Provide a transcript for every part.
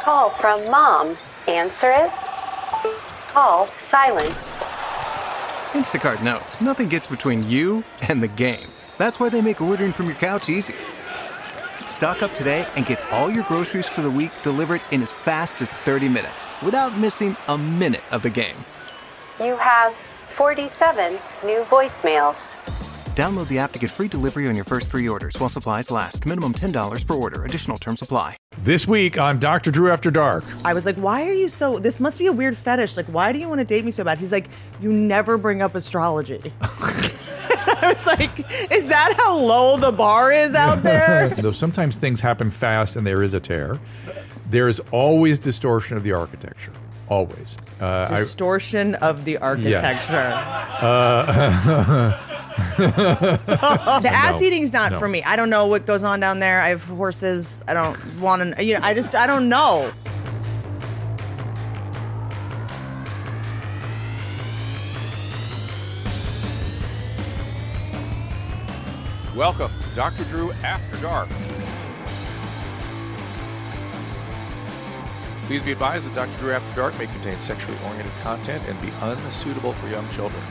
call from Mom. Answer it. Call silence. Instacart knows nothing gets between you and the game. That's why they make ordering from your couch easy. Stock up today and get all your groceries for the week delivered in as fast as 30 minutes without missing a minute of the game. You have 47 new voicemails. Download the app to get free delivery on your first 3 orders while supplies last. Minimum $10 per order. Additional terms apply. This week on Dr. Drew After Dark. I was like, why are you so, this must be a weird fetish. Like, why do you want to date me so bad? He's like, you never bring up astrology. I was like, is that how low the bar is out there? Though sometimes things happen fast and there is a tear, there is always distortion of the architecture. Always. Distortion of the architecture. Yes. The ass eating's not for me. I don't know what goes on down there. I have horses. I don't want to, I don't know. Welcome to Dr. Drew After Dark. Please be advised that Dr. Drew After Dark may contain sexually oriented content and be unsuitable for young children.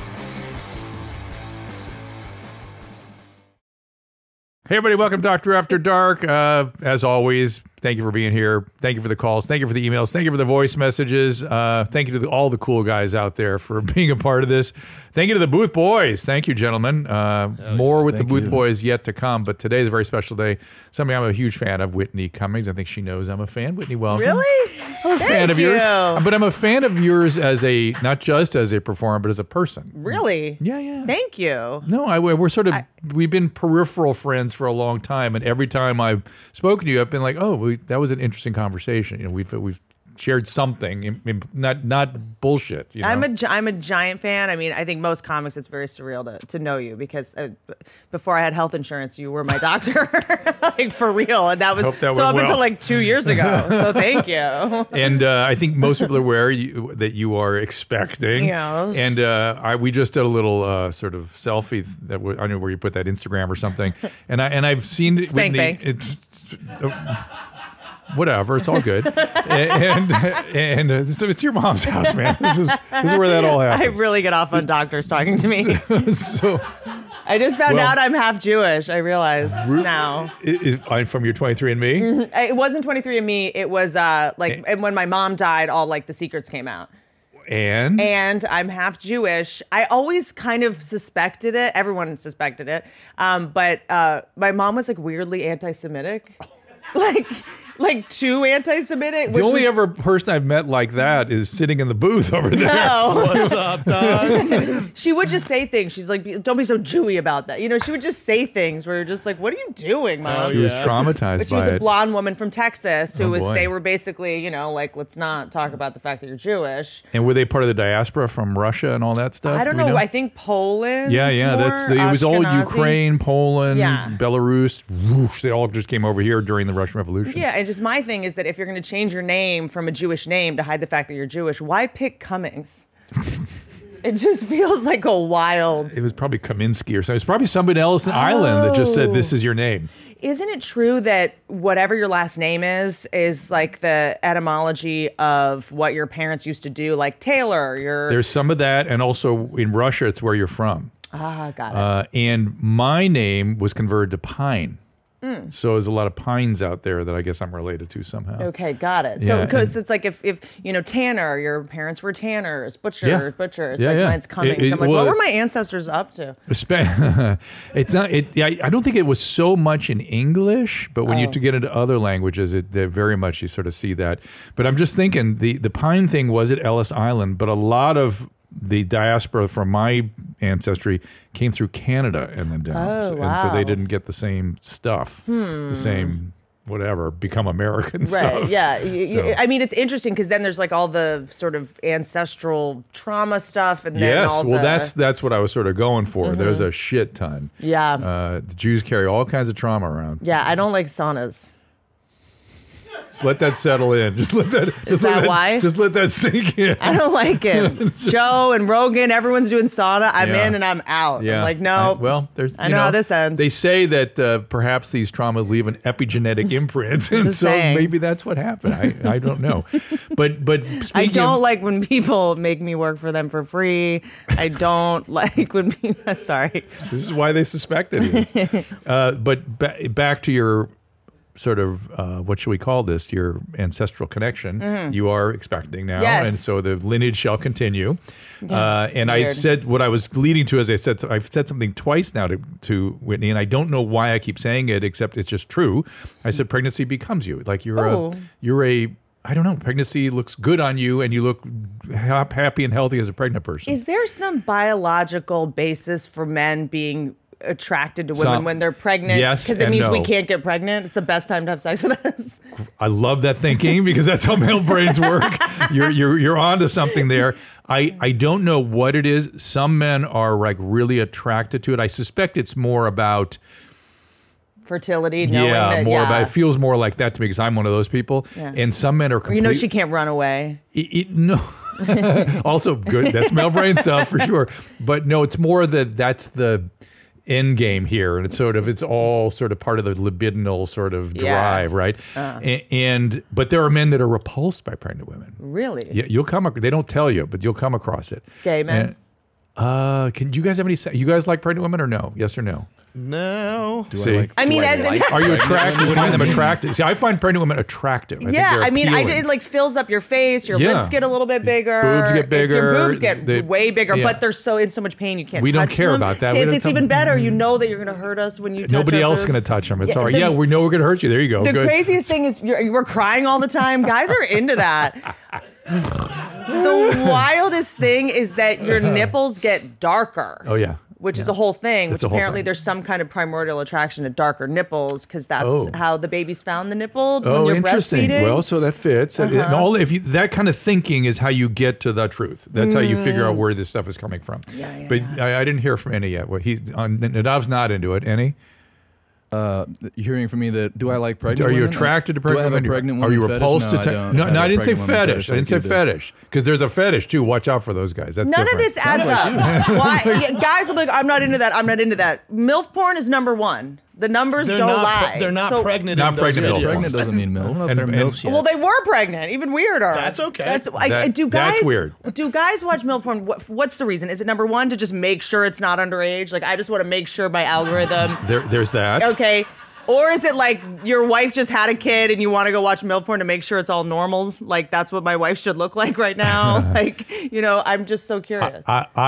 Hey everybody, welcome to Dr. After Dark. As always, thank you for being here. Thank you for the calls. Thank you for the emails. Thank you for the voice messages. Thank you to all the cool guys out there for being a part of this. Thank you to the Booth Boys. Thank you, gentlemen. More with the Booth Boys yet to come, but today is a very special day. Somebody I'm a huge fan of, Whitney Cummings. I think she knows I'm a fan. Whitney, welcome. Really? I'm a fan of yours. But I'm a fan of yours as a, not just as a performer, but as a person. Really? Yeah. Thank you. No, we're sort of, we've been peripheral friends for a long time, and every time I've spoken to you, I've been like, oh, that was an interesting conversation. You know, we've shared something, not bullshit. You know? I'm a giant fan. I mean, I think most comics, it's very surreal to know you because before I had health insurance, you were my doctor, like for real, and that was up until like 2 years ago. So thank you. And I think most people are aware that you are expecting. Yes. And we just did a little sort of selfie that I don't know where you put that, Instagram or something, and I've seen it. Spank Whitney, whatever, it's all good. and so it's your mom's house, man. This is where that all happens. I really get off on doctors talking to me. So I just found out I'm half Jewish. I realize now. From your 23andMe? Mm-hmm. It wasn't 23andMe. It was and when my mom died, all like the secrets came out. And I'm half Jewish. I always kind of suspected it. Everyone suspected it. But my mom was like weirdly anti-Semitic. Like too anti-Semitic. The only ever person I've met like that is sitting in the booth over there. No. What's up, dog? She would just say things. She's like, don't be so Jewy about that. You know, she would just say things where you're just like, what are you doing, Mom? She was traumatized But she was by a blonde woman from Texas who boy. they were basically, you know, like, let's not talk about the fact that you're Jewish. And were they part of the diaspora from Russia and all that stuff? I don't know. I think Poland. Yeah. It was all Ukraine, Poland, Belarus. Whoosh, they all just came over here during the Russian Revolution. Yeah, and just my thing is that if you're going to change your name from a Jewish name to hide the fact that you're Jewish, why pick Cummings? It just feels like a wild... It was probably Kaminsky or something. It was probably somebody else in Ireland that just said, this is your name. Isn't it true that whatever your last name is like the etymology of what your parents used to do? Like Taylor, There's some of that, and also in Russia, it's where you're from. Ah, got it. And my name was converted to Pine. So there's a lot of Pines out there that I guess I'm related to somehow. Okay, got it. So because it's like if you know Tanner, your parents were Tanners, Butchers. Mine's Cummings. I'm like, what were my ancestors up to? It's not. I don't think it was so much in English, but when you get into other languages, they very much you sort of see that. But I'm just thinking the Pine thing was at Ellis Island, but a lot of the diaspora from my ancestry came through Canada and then down. And so they didn't get the same stuff, the same whatever, become American stuff. Yeah. I mean, it's interesting because then there's like all the sort of ancestral trauma stuff. And then that's what I was sort of going for. Mm-hmm. There's a shit ton. Yeah. The Jews carry all kinds of trauma around. Yeah, I don't like saunas. Just let that settle in. Just let that. Is that why? Just let that sink in. I don't like it. Joe and Rogan, everyone's doing sauna. I'm in and I'm out. Yeah. I'm like, no. I know how this ends. They say that perhaps these traumas leave an epigenetic imprint, and so maybe that's what happened. I don't know. But I don't like when people make me work for them for free. I don't like when people. Sorry. This is why they suspected it. But back to your sort of, what should we call this? Your ancestral connection. You are expecting now. Yes. And so the lineage shall continue. Yeah, and weird. I said what I was leading to, as I've said something twice now to Whitney, and I don't know why I keep saying it, except it's just true. I said pregnancy becomes you. Like you're a I don't know, pregnancy looks good on you and you look happy and healthy as a pregnant person. Is there some biological basis for men being attracted to women when they're pregnant? Yes, because it means no. we can't get pregnant. It's the best time to have sex with us. I love that thinking because that's how male brains work. You're onto something there. I don't know what it is. Some men are like really attracted to it. I suspect it's more about fertility. More about it feels more like that to me because I'm one of those people. Yeah. And some men are You know she can't run away. No. Also good. That's male brain stuff for sure. But no, it's more that that's the end game here, and it's all sort of part of the libidinal sort of drive, right? But there are men that are repulsed by pregnant women. Really? Yeah, you'll come. They don't tell you, but you'll come across it. Gay men. Can you guys have any? You guys like pregnant women or no? Yes or no? No. I mean, are you attracted? You find them attractive? See, I find pregnant women attractive. I mean, it like fills up your face. Your lips get a little bit bigger. Boobs get bigger. Your boobs get way bigger, but they're in so much pain you can't. We touch don't care them. about that. See, it's even better. You know that you're going to hurt us when you. touch Nobody our else is boobs. going to touch them. It's all right. Yeah, we know we're going to hurt you. There you go. The Good. craziest thing is we're crying all the time. Guys are into that. The wildest thing is that your nipples get darker. Oh yeah. Which is a whole thing, It's which a whole apparently thing. there's some kind of primordial attraction to darker nipples because that's how the babies found the nipple when Oh, you're interesting. breastfeeding. Well, so that fits. And all that kind of thinking is how you get to the truth. That's how you figure out where this stuff is coming from. But I didn't hear from any yet. Well, Nadav's not into it. Any? You're hearing from me that do I like pregnant Are you women? attracted to pregnant women? women? Do I have a pregnant Are you woman repulsed fetish? to? No, No, I didn't say pregnant woman fetish. I didn't say like you do. fetish because there's a fetish too. Watch out for those guys. That's None different. of this adds up. Why? Guys will be like, I'm not into that. I'm not into that. MILF porn is number one. The numbers don't lie. They're not So- pregnant. Not in those pregnant videos. MILF. Pregnant doesn't mean milf. I don't know if they're And- MILFs yet. Well, they were pregnant. Even weirder. That's okay. That's do guys? that's weird. Do guys watch MILF porn? What's the reason? Is it number one to just make sure it's not underage? Like I just want to make sure my algorithm. There's that. Okay. Or is it like your wife just had a kid and you want to go watch MILF porn to make sure it's all normal? Like that's what my wife should look like right now. I'm just so curious.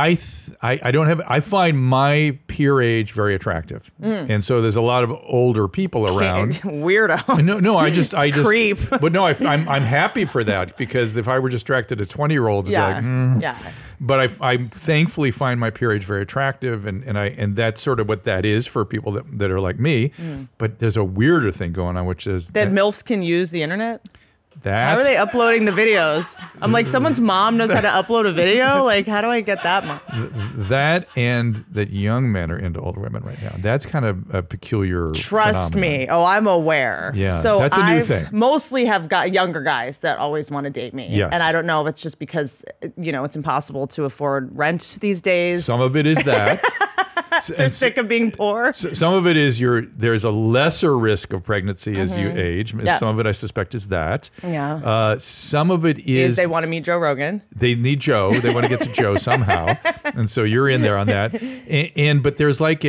I don't have. I find my peer age very attractive, and so there's a lot of older people around. Weirdo. No, I just Creep. But no, I'm happy for that because if I were distracted to 20-year-olds, I'd Yeah. be like, Yeah. But I thankfully find my peer age very attractive, and that's sort of what that is for people that are like me. But there's a weirder thing going on, which is That MILFs can use the internet? that How are they uploading the videos? I'm like, someone's mom knows how to upload a video? Like, how do I get that? that and that young men are into older women right now. That's kind of a peculiar. Trust phenomenon. me. Oh, I'm aware. Yeah, so that's a new I've thing. mostly have got younger guys that always want to date me. Yes. And I don't know if it's just because, it's impossible to afford rent these days. Some of it is that. They're sick of being poor. Some of it is there's a lesser risk of pregnancy as you age. And Yeah. some of it, I suspect, is that. Yeah. Some of it is they want to meet Joe Rogan. they need Joe. They want to get to Joe somehow, and so you're in there on that. But there's like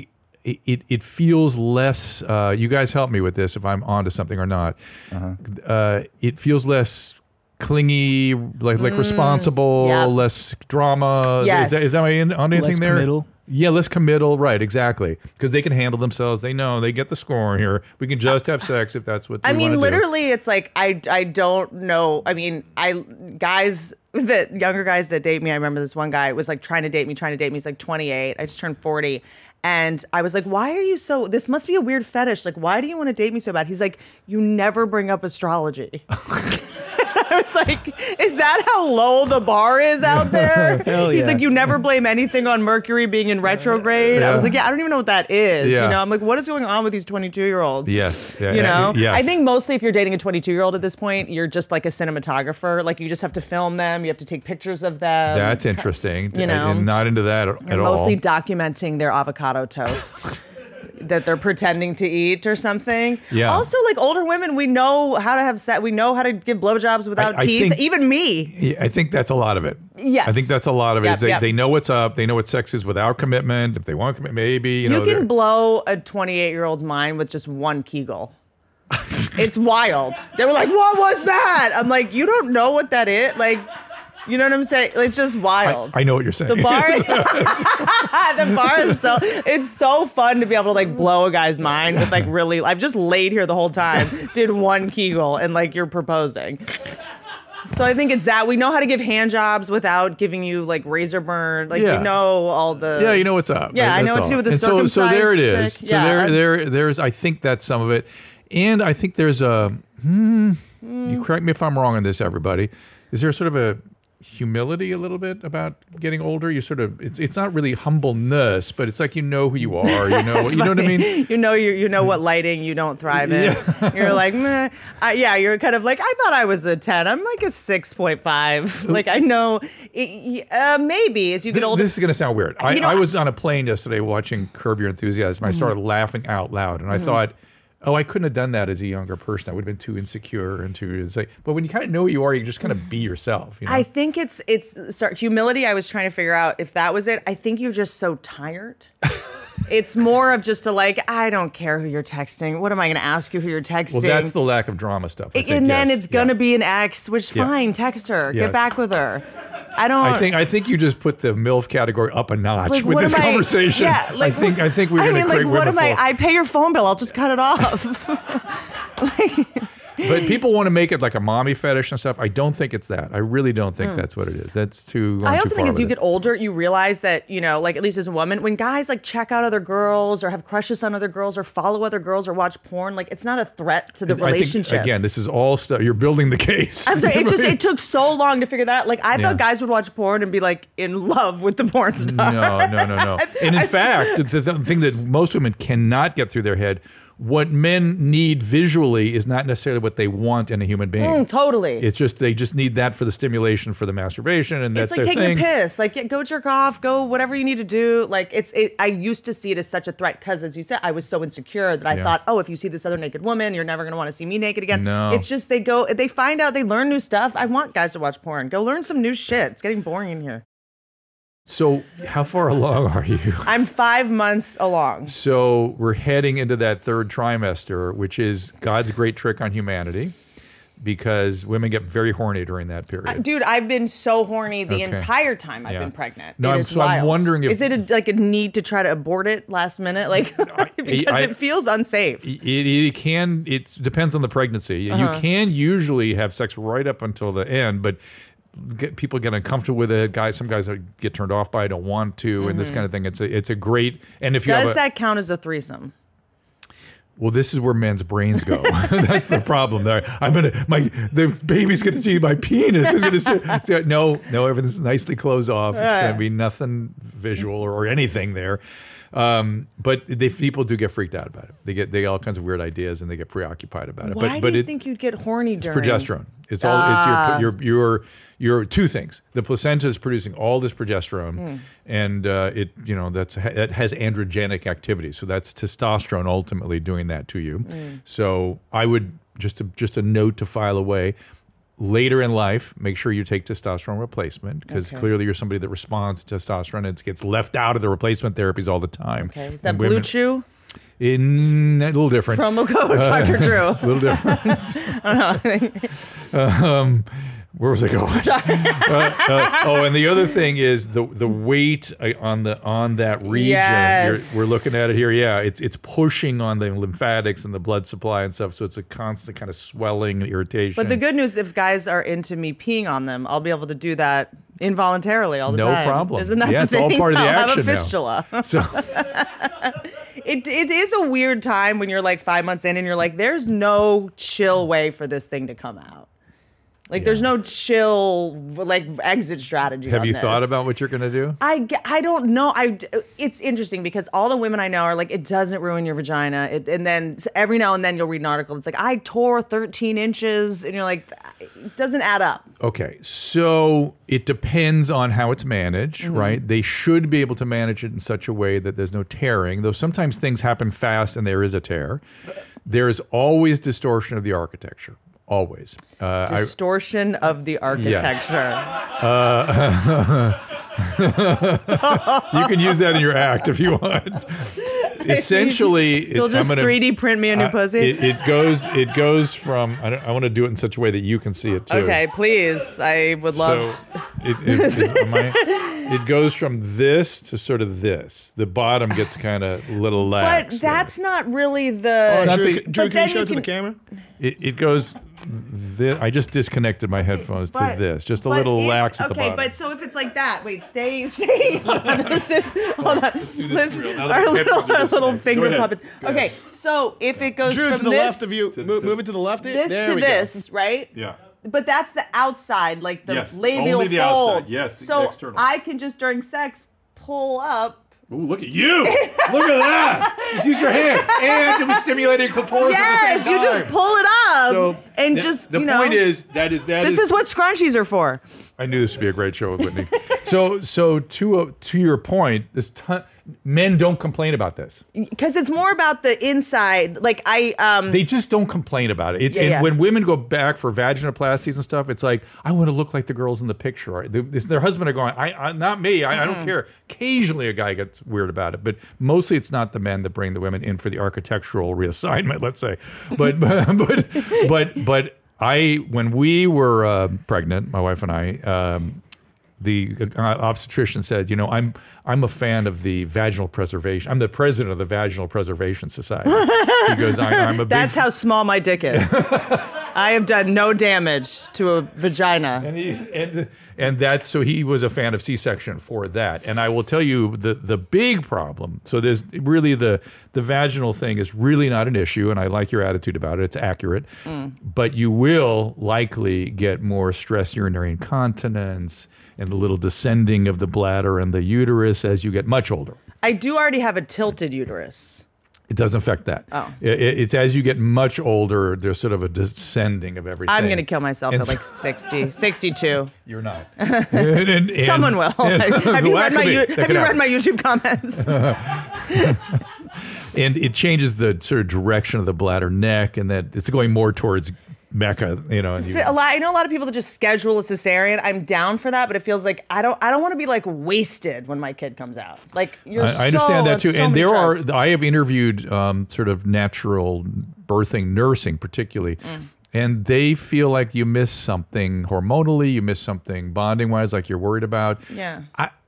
it feels less. You guys help me with this if I'm onto something or not. It feels less clingy, like responsible, yeah. less drama. Yes. Is that on anything Less there? committal. Yeah, less committal. Right, exactly. Because they can handle themselves. They know they get the score here. We can just have sex if that's what they I mean, want to literally, it's like I don't know. I mean, younger guys that date me. I remember this one guy was like trying to date me. He's like 28. I just turned 40. And I was like, why are you so, this must be a weird fetish. Like, why do you want to date me so bad? He's like, you never bring up astrology. I was like, is that how low the bar is out there? Hell He's yeah. like, you never blame anything on Mercury being in retrograde. I was like, yeah, I don't even know what that is. Yeah. You know, I'm like, what is going on with these 22-year-olds? Yes. Yeah, You know, yes. I think mostly if you're dating a 22-year-old at this point, you're just like a cinematographer. Like you just have to film them. You have to take pictures of them. That's interesting. You know, I'm not into that at You're all. mostly documenting their avocado toast that they're pretending to eat or something. Yeah. Also, like older women, we know how to have sex. We know how to give blowjobs without I teeth. think- Even me. Yeah, I think that's a lot of it. Yes. I think that's a lot of it. Yep, is they, yep. they know what's up. They know what sex is without commitment. If they want commitment, maybe, you know. You they're- can blow a 28-year-old's mind with just one Kegel. It's wild. They were like, what was that? I'm like, you don't know what that is? Like, you know what I'm saying? It's just wild. I know what you're saying. The bar, the bar is it's so fun to be able to like blow a guy's mind with like really, I've just laid here the whole time, did one Kegel and like you're proposing. So I think it's that we know how to give hand jobs without giving you like razor burn. Like Yeah. you know all the. Yeah, you know what's up. Yeah, right? I know That's what to do all. with the And so there it circumcised is. stick. So Yeah. there's I think that's some of it. And I think there's a you correct me if I'm wrong on this, everybody. Is there sort of a humility a little bit about getting older? You sort of it's not really humbleness, but it's like you know who you are. You know what I mean? You know what lighting you don't thrive in. You're like, meh. Yeah, you're kind of like, I thought I was a 10. I'm like a 6.5. Like I know, maybe as you get older. This is going to sound weird. You know, I was on a plane yesterday watching Curb Your Enthusiasm. I started laughing out loud, and I thought, oh, I couldn't have done that as a younger person. I would have been too insecure and too. But when you kind of know who you are, you just kind of be yourself. You know? I think it's humility. I was trying to figure out if that was it. I think you're just so tired. It's more of just I don't care who you're texting. What am I going to ask you who you're texting? Well, that's the lack of drama stuff. I think, and then yes. it's going to Yeah. be an ex, which Yeah. fine, text her, Yes. get back with her. I don't. I think you just put the MILF category up a notch Like, with what this am I- conversation. Yeah, like, I think we're going to create what women am I? for- I pay your phone bill. I'll just cut it off. But people want to make it like a mommy fetish and stuff. I don't think it's that. I really don't think that's what it is. That's too. I also too think far as you with get it. older, you realize that, like at least as a woman, when guys like check out other girls or have crushes on other girls or follow other girls or watch porn, like it's not a threat to the I think, relationship. again, this is all stuff. You're building the case. I'm sorry, it took so long to figure that out. Like I Yeah. thought guys would watch porn and be like in love with the porn star. No. And in fact, the thing that most women cannot get through their head, what men need visually is not necessarily what they want in a human being. Totally. It's just they just need that for the stimulation for the masturbation, and that's It's like their taking thing. a piss. Like, go jerk off, go whatever you need to do. Like, I used to see it as such a threat because, as you said, I was so insecure that I Yeah. thought, oh, if you see this other naked woman, you're never going to want to see me naked again. No. It's just they find out, they learn new stuff. I want guys to watch porn. Go learn some new shit. It's getting boring in here. So, how far along are you? I'm 5 months along. So we're heading into that third trimester, which is God's great trick on humanity, because women get very horny during that period. Dude, I've been so horny the Okay. entire time I've Yeah. been pregnant. No, It I'm- is so I'm wild. wondering if- Is it a need to try to abort it last minute? Like, because it feels unsafe. It can. It depends on the pregnancy. You can usually have sex right up until the end, but people get uncomfortable with it. Some guys get turned off by it, don't want to, and this kind of thing. It's a great. And if you Does have that count as a threesome? well, this is where men's brains go. That's the problem. There, the baby's gonna see my penis. Is gonna say, no, everything's nicely closed off. It's gonna be nothing visual or anything there. But people do get freaked out about it. They get all kinds of weird ideas and they get preoccupied about it. Why but do you think you'd get horny during? progesterone. It's all it's your two things. The placenta is producing all this progesterone, and that has androgenic activity. So that's testosterone ultimately doing that to you. So I would just a note to file away. Later in life, make sure you take testosterone replacement, because clearly you're somebody that responds to testosterone. It gets left out of the replacement therapies all the time. Okay. Is that And Blue women- Chew? A little different. Promo code Dr. Drew. A little different. Where was I going? And the other thing is the weight on that region. Yes. We're looking at it here. Yeah, it's pushing on the lymphatics and the blood supply and stuff. So it's a constant kind of swelling, irritation. But the good news, if guys are into me peeing on them, I'll be able to do that involuntarily all the No time. problem. Isn't that Yeah, the it's all thing? part of the I'll action now. have a fistula. So It is a weird time when you're like 5 months in and you're like, there's no chill way for this thing to come out. Like there's no chill like exit strategy. Have on you this. thought about what you're going to do? I don't know. It's interesting because all the women I know are like, it doesn't ruin your vagina. And then every now and then you'll read an article. It's like, I tore 13 inches. And you're like, it doesn't add up. Okay, so it depends on how it's managed, Mm-hmm. right? They should be able to manage it in such a way that there's no tearing, though sometimes things happen fast and there is a tear. There is always distortion of the architecture, always. Distortion of the architecture. You can use that in your act if you want. Essentially, They'll just 3D print me a new pussy. It goes from. I want to do it in such a way that you can see it too. Okay, please. I would love. So it goes from this to sort of this. The bottom gets kind of a little lax. But that's not really the. not Drew, the- Drew, but can then you show you it to the can- camera? It goes. I just disconnected my headphones to this. Just a little lax at the bottom. Okay, but so if it's like that, wait, stay. Hold on. Hold on. Let's, real. Now our the headphones are little disconnected. finger Go ahead. puppets. Go ahead. Okay, so if it goes Drew, from to the this, left of you. Move it to the left. this There to we go. this, right? Yeah. But that's the outside, like the Yes, labial only the fold. outside. Yes, the so external. I can just during sex pull up. Ooh, look at you! Look at that! Just use your hand, and you'll be stimulating clitoris at the Yes, same you time. just pull it up So and the- just the you know. point is that this is what scrunchies are for. I knew this would be a great show with Whitney. so to your point, men don't complain about this. Because it's more about the inside. Like They just don't complain about it. Yeah, and yeah. when women go back for vaginoplasties and stuff, it's like, I want to look like the girls in the picture. Or their husband are going, I not me. I don't care. Occasionally a guy gets weird about it, but mostly it's not the men that bring the women in for the architectural reassignment, let's say. But when we were pregnant, my wife and I, the obstetrician said, I'm a fan of the vaginal preservation. I'm the president of the Vaginal Preservation Society. He goes, I'm a big that's how small my dick is. I have done no damage to a vagina. And that's so he was a fan of C-section for that. And I will tell you the big problem. So there's really the vaginal thing is really not an issue, and I like your attitude about it. It's accurate, but you will likely get more stress urinary incontinence and a little descending of the bladder and the uterus as you get much older. I do already have a tilted uterus. It doesn't affect that. Oh. It's as you get much older, there's sort of a descending of everything. I'm going to kill myself And at like 60, 62. You're not. Someone will. Have you read my YouTube comments? And it changes the sort of direction of the bladder neck, and that it's going more towards Mecca, and you, I know a lot of people that just schedule a cesarean. I'm down for that, but it feels like I don't want to be like wasted when my kid comes out. Like you're I understand that too. so And many there drugs. I have interviewed sort of natural birthing nursing, particularly. And they feel like you miss something hormonally, you miss something bonding wise, like you're worried about. Yeah.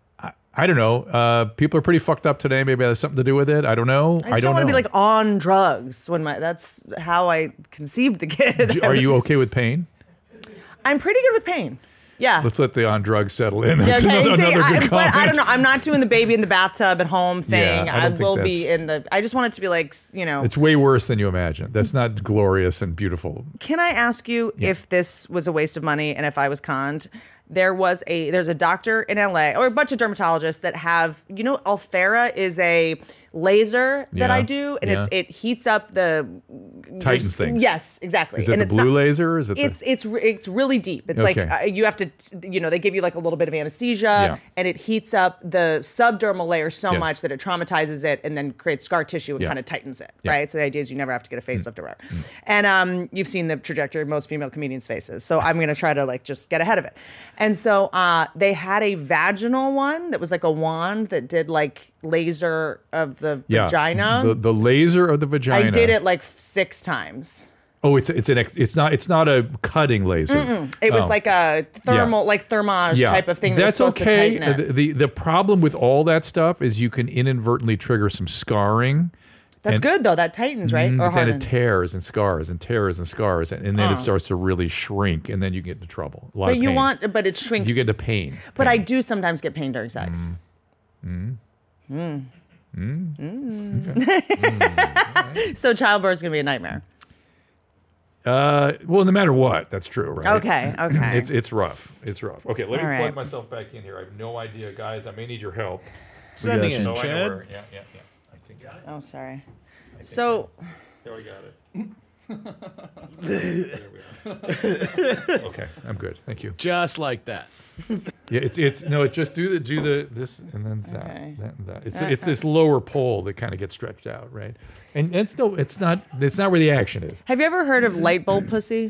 I don't know. People are pretty fucked up today. Maybe that has something to do with it. I don't know. I just don't want to be like on drugs when that's how I conceived the kid. Are you okay with pain? I'm pretty good with pain. Yeah. Let's let the on drugs settle in. That's Yeah, okay. another good But comment. I don't know. I'm not doing the baby in the bathtub at home thing. Yeah, I I, don't think will be that's- in the. I just want it to be like, It's way worse than you imagine. That's not glorious and beautiful. Can I ask you if this was a waste of money and if I was conned? There's a doctor in LA or a bunch of dermatologists that have, Althera is a laser that Yeah, I do, and yeah. it heats up the Tightens things. Yes, exactly. Is it and the it's blue not, laser? Or is it It's really deep. It's Okay. like you have to, they give you like a little bit of anesthesia, Yeah. and it heats up the subdermal layer so Yes. much that it traumatizes it and then creates scar tissue and Yeah. kind of tightens it, Yeah. right? So the idea is you never have to get a facelift or whatever. And you've seen the trajectory of most female comedians' faces, so I'm gonna try to like just get ahead of it. And so they had a vaginal one that was like a wand that did like laser of the vagina. The laser of the vagina. I did it like 6 times. Oh, it's not a cutting laser. It was Oh. like a thermal, like thermage type of thing. That's that was supposed okay. To tighten it. The problem with all that stuff is you can inadvertently trigger some scarring. That's and good though. That tightens, right? Or Then it hardens. tears and scars and tears and scars, and then it starts to really shrink, and then you get into trouble. A lot But of you pain. but it shrinks. You get to pain. But I do sometimes get pain during sex. So childbirth is gonna be a nightmare. Well, no matter what, that's true, right? Okay. It's rough. It's rough. Okay, let me All right. plug myself back in here. I have no idea, guys. I may need your help. Sending got in, Oh, I know Chad. where- Yeah. I think got it. Oh, sorry. So, There we got it. There we are. Okay, I'm good. Thank you. Just like that. Yeah, it's just do the this and then that, Okay. that and that. It's this lower pole that kind of gets stretched out, right? And it's not where the action is. have you ever heard of light bulb pussy?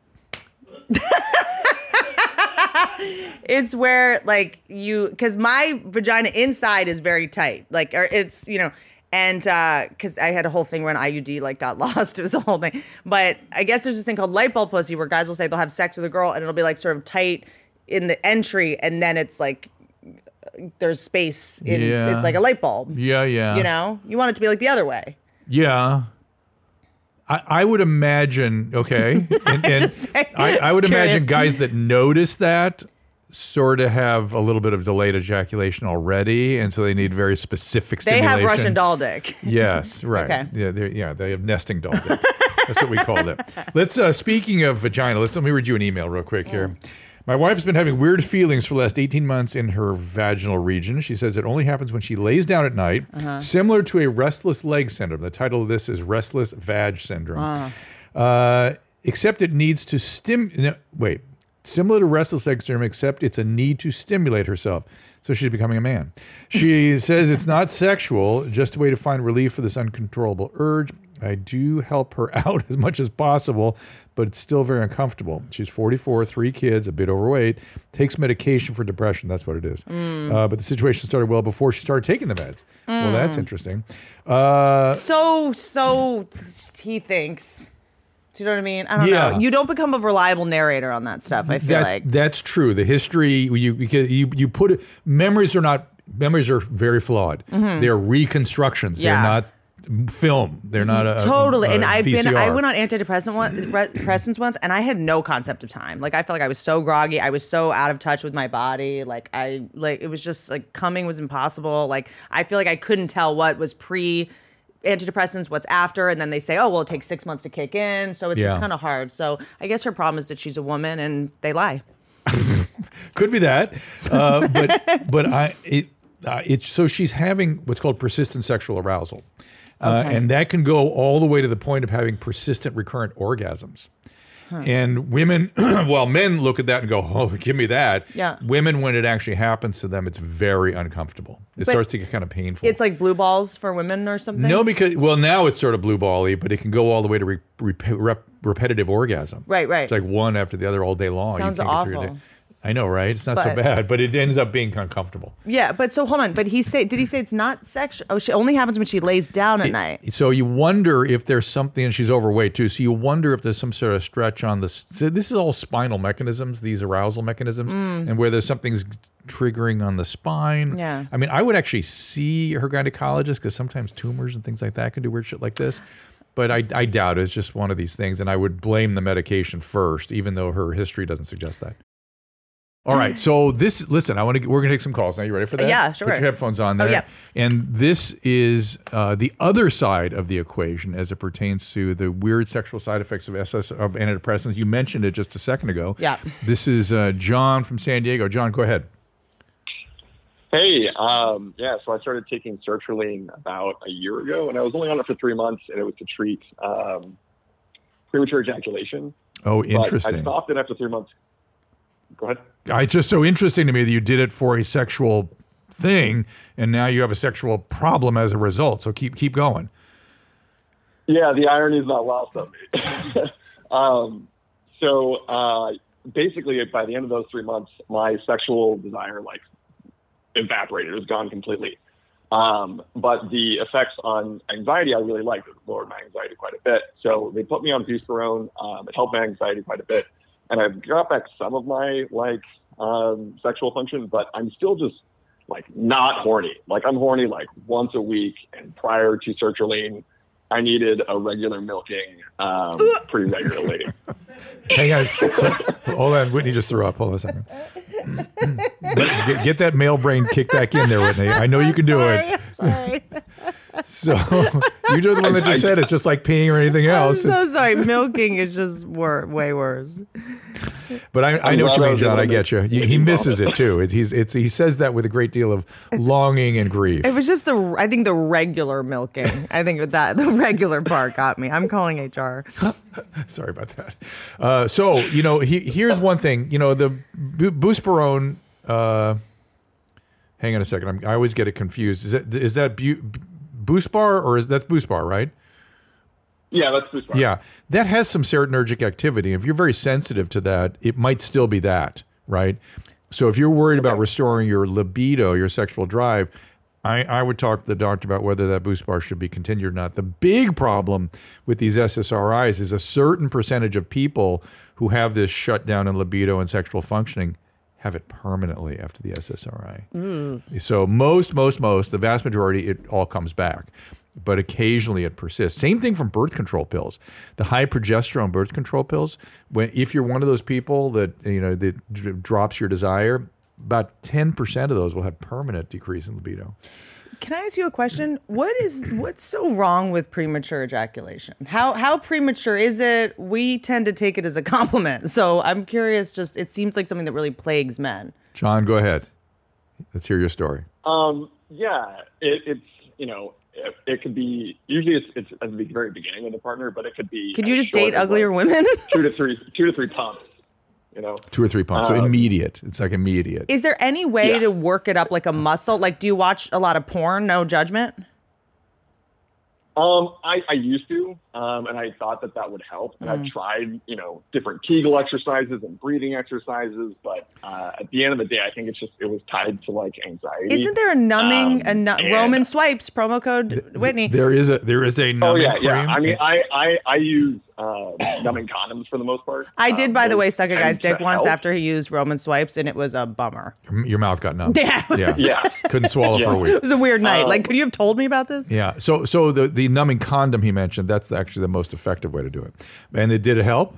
It's where like because my vagina inside is very tight, like or it's and because I had a whole thing where an IUD like got lost. It was a whole thing. But I guess there's this thing called light bulb pussy where guys will say they'll have sex with a girl and it'll be like sort of tight in the entry, and then it's like there's space in Yeah. it's like a light bulb. Yeah. You want it to be like the other way. Yeah. I would imagine, okay, and I would imagine guys that notice that sort of have a little bit of delayed ejaculation already, and so they need very specific They stimulation. have Russian doll dick. Yes, right. Okay. Yeah, they have nesting doll dick. That's what we call it. Let's. Speaking of vagina, let me read you an email real quick here. My wife has been having weird feelings for the last 18 months in her vaginal region. She says it only happens when she lays down at night, similar to a restless leg syndrome. The title of this is Restless Vag Syndrome. Except it needs to similar to restless leg syndrome, except it's a need to stimulate herself. So she's becoming a man. She says it's not sexual, just a way to find relief for this uncontrollable urge. I do help her out as much as possible, but it's still very uncomfortable. She's 44, 3 kids, a bit overweight, takes medication for depression. That's what it is. But the situation started well before she started taking the meds. Well, that's interesting. So he thinks. Do you know what I mean? I don't know. You don't become a reliable narrator on that stuff. I feel like that's true. The history because you put it. Memories are very flawed. They're reconstructions. Yeah. They're not film. They're not a totally. And I I went on antidepressants once, and I had no concept of time. Like I felt like I was so groggy. I was so out of touch with my body. Like it was just like coming was impossible. Like I feel like I couldn't tell what was pre antidepressants, what's after, and then they say, oh well, it takes 6 months to kick in, so it's just kind of hard. So I guess her problem is that she's a woman and they lie. Could be that, but so she's having what's called persistent sexual arousal, and that can go all the way to the point of having persistent recurrent orgasms. And women, well, men look at that and go, oh, give me that. Yeah. Women, when it actually happens to them, it's very uncomfortable. It starts to get kind of painful. It's like blue balls for women or something? No, because, well, now it's sort of blue ball-y, but it can go all the way to repetitive orgasm. Right. It's like one after the other all day long. Sounds You can't get through your awful. day. I know, right? It's not so bad, but it ends up being uncomfortable. Yeah, but so hold on. But did he say it's not sexual? Oh, she only happens when she lays down at night. So you wonder if there's something, and she's overweight too, so you wonder if there's some sort of stretch on the, so this is all spinal mechanisms, these arousal mechanisms, and where there's something's triggering on the spine. Yeah. I mean, I would actually see her gynecologist because sometimes tumors and things like that can do weird shit like this. But I doubt it's just one of these things, and I would blame the medication first, even though her history doesn't suggest that. All right, so listen, we're gonna take some calls now. You ready for that? Yeah, sure. Put your headphones on there. Oh, yeah. And this is the other side of the equation as it pertains to the weird sexual side effects of antidepressants. You mentioned it just a second ago. Yeah. This is John from San Diego. John, go ahead. Hey, so I started taking sertraline about a year ago, and I was only on it for 3 months, and it was to treat premature ejaculation. Oh, But interesting. I stopped it after 3 months. Go ahead. It's just so interesting to me that you did it for a sexual thing, and now you have a sexual problem as a result. So keep going. Yeah, the irony is not lost on me. Basically, by the end of those 3 months, my sexual desire evaporated. It was gone completely. But the effects on anxiety, I really liked. It lowered my anxiety quite a bit. So they put me on buspirone. It helped my anxiety quite a bit. And I've got back some of my sexual function, but I'm still just not horny. I'm horny once a week. And prior to sertraline, I needed a regular milking pretty regularly. Hang on. So, hold on. Whitney just threw up. Hold on a second. Get that male brain kicked back in there, Whitney. I know you can do it. Sorry. So You're the one that just said it's just like peeing or anything else. I'm so sorry. Milking is just way worse. But I know what you mean, John. I get you. He misses it too. He says that with a great deal of longing and grief. It was just the regular milking. I think the regular part got me. I'm calling HR. Sorry about that. So here's one thing. The Buspirone. Hang on a second. I always get it confused. Is that Buspar or that's Buspar, right? Yeah, that's Buspar. Yeah, that has some serotonergic activity. If you're very sensitive to that, it might still be that, right? So if you're worried about restoring your libido, your sexual drive, I would talk to the doctor about whether that Buspar should be continued or not. The big problem with these SSRIs is a certain percentage of people who have this shutdown in libido and sexual functioning have it permanently after the SSRI. So most, the vast majority, it all comes back. But occasionally it persists. Same thing from birth control pills. The high progesterone birth control pills, if you're one of those people that that drops your desire, about 10% of those will have permanent decrease in libido. Can I ask you a question? What's so wrong with premature ejaculation? How premature is it? We tend to take it as a compliment. So I'm curious. It seems like something that really plagues men. John, go ahead. Let's hear your story. Yeah, it's it could be, usually it's at the very beginning of the partner, but it could be. Could you just date uglier women? 2 to 3 pumps. 2 or 3 pumps. So immediate. It's like immediate. Is there any way to work it up like a muscle? Like, do you watch a lot of porn? No judgment. I used to, and I thought that would help. And I've tried, different Kegel exercises and breathing exercises, but at the end of the day, I think it was tied to like anxiety. Isn't there a numbing, Roman Swipes promo code Whitney? There is a numbing cream. Yeah. I mean, I use numbing condoms for the most part. I did, by the way, suck a guy's dick once after he used Roman Swipes, and it was a bummer. Your mouth got numb. Yeah. Couldn't swallow for a week. It was a weird night. Could you have told me about this? Yeah. So the numbing condom he mentioned, that's actually the most effective way to do it. And did it help?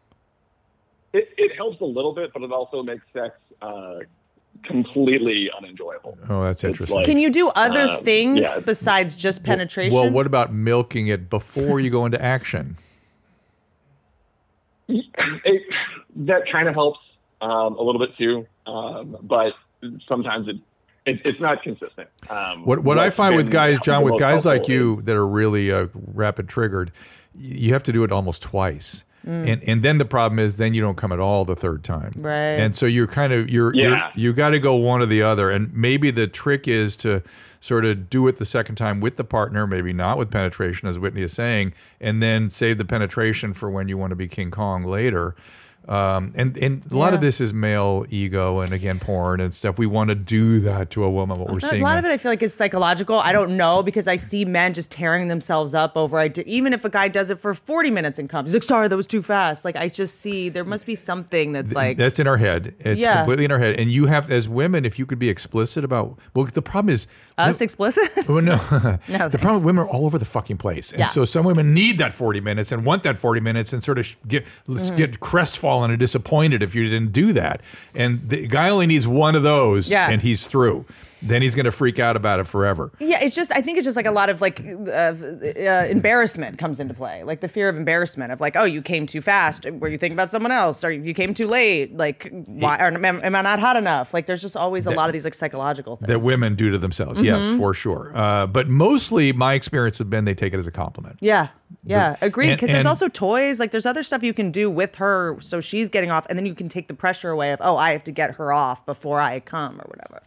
It helps a little bit, but it also makes sex completely unenjoyable. Oh, that's interesting. Can you do other things besides just penetration? Well, what about milking it before you go into action? That kind of helps a little bit too, but sometimes it's not consistent. What I find with guys, John, with guys like you that are really rapid triggered, you have to do it almost twice. And then the problem is then you don't come at all the third time. Right. And so you got to go one or the other. And maybe the trick is to sort of do it the second time with the partner, maybe not with penetration, as Whitney is saying, and then save the penetration for when you want to be King Kong later. And a lot of this is male ego and again porn and stuff. We want to do that to a woman. What we're seeing, a lot of it, I feel like, is psychological. I don't know, because I see men just tearing themselves up over. Even if a guy does it for 40 minutes and comes, he's like, "Sorry, that was too fast." Like, I just see there must be something that's that's in our head. It's completely in our head. And you have, as women, if you could be explicit about. Well, the problem is us explicit. Well, no, the problem with women are all over the fucking place, and so some women need that 40 minutes and want that 40 minutes and sort of get crestfallen and disappointed if you didn't do that. And the guy only needs one of those and he's through. Then he's going to freak out about it forever. Yeah, I think it's just like a lot of embarrassment comes into play. Like the fear of embarrassment of like, oh, you came too fast. Were you thinking about someone else? Or you came too late? Like, why? Or am I not hot enough? Like, there's just always a lot of these like psychological things. That women do to themselves. Yes, for sure. But mostly my experience with men, they take it as a compliment. Yeah. Yeah, agreed. Because there's also toys. Like, there's other stuff you can do with her so she's getting off. And then you can take the pressure away of, oh, I have to get her off before I come or whatever.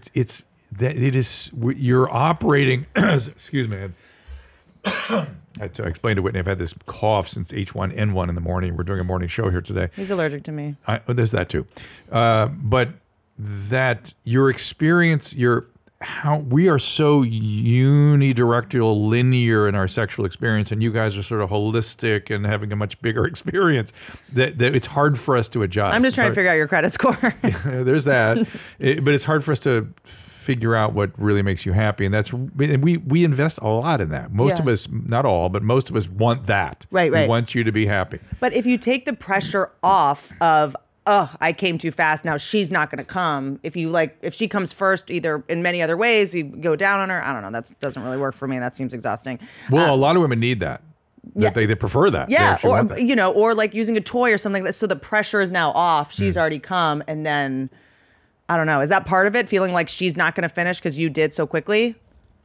You're operating. Excuse me. I explained to Whitney, I've had this cough since H1N1 in the morning. We're doing a morning show here today. He's allergic to me. There's that too. But that your experience, how we are so unidirectional, linear in our sexual experience, and you guys are sort of holistic and having a much bigger experience, that it's hard for us to adjust. I'm just trying to figure out your credit score. There's that. But it's hard for us to figure out what really makes you happy. And we invest a lot in that. Most of us, not all, but most of us want that. Right. We want you to be happy. But if you take the pressure off of, I came too fast. Now she's not going to come. If she comes first, either in many other ways, you go down on her. I don't know. That doesn't really work for me. That seems exhausting. Well, a lot of women need that. They prefer that. Yeah, or like using a toy or something like that. So the pressure is now off. She's already come, and then I don't know. Is that part of it? Feeling like she's not going to finish because you did so quickly?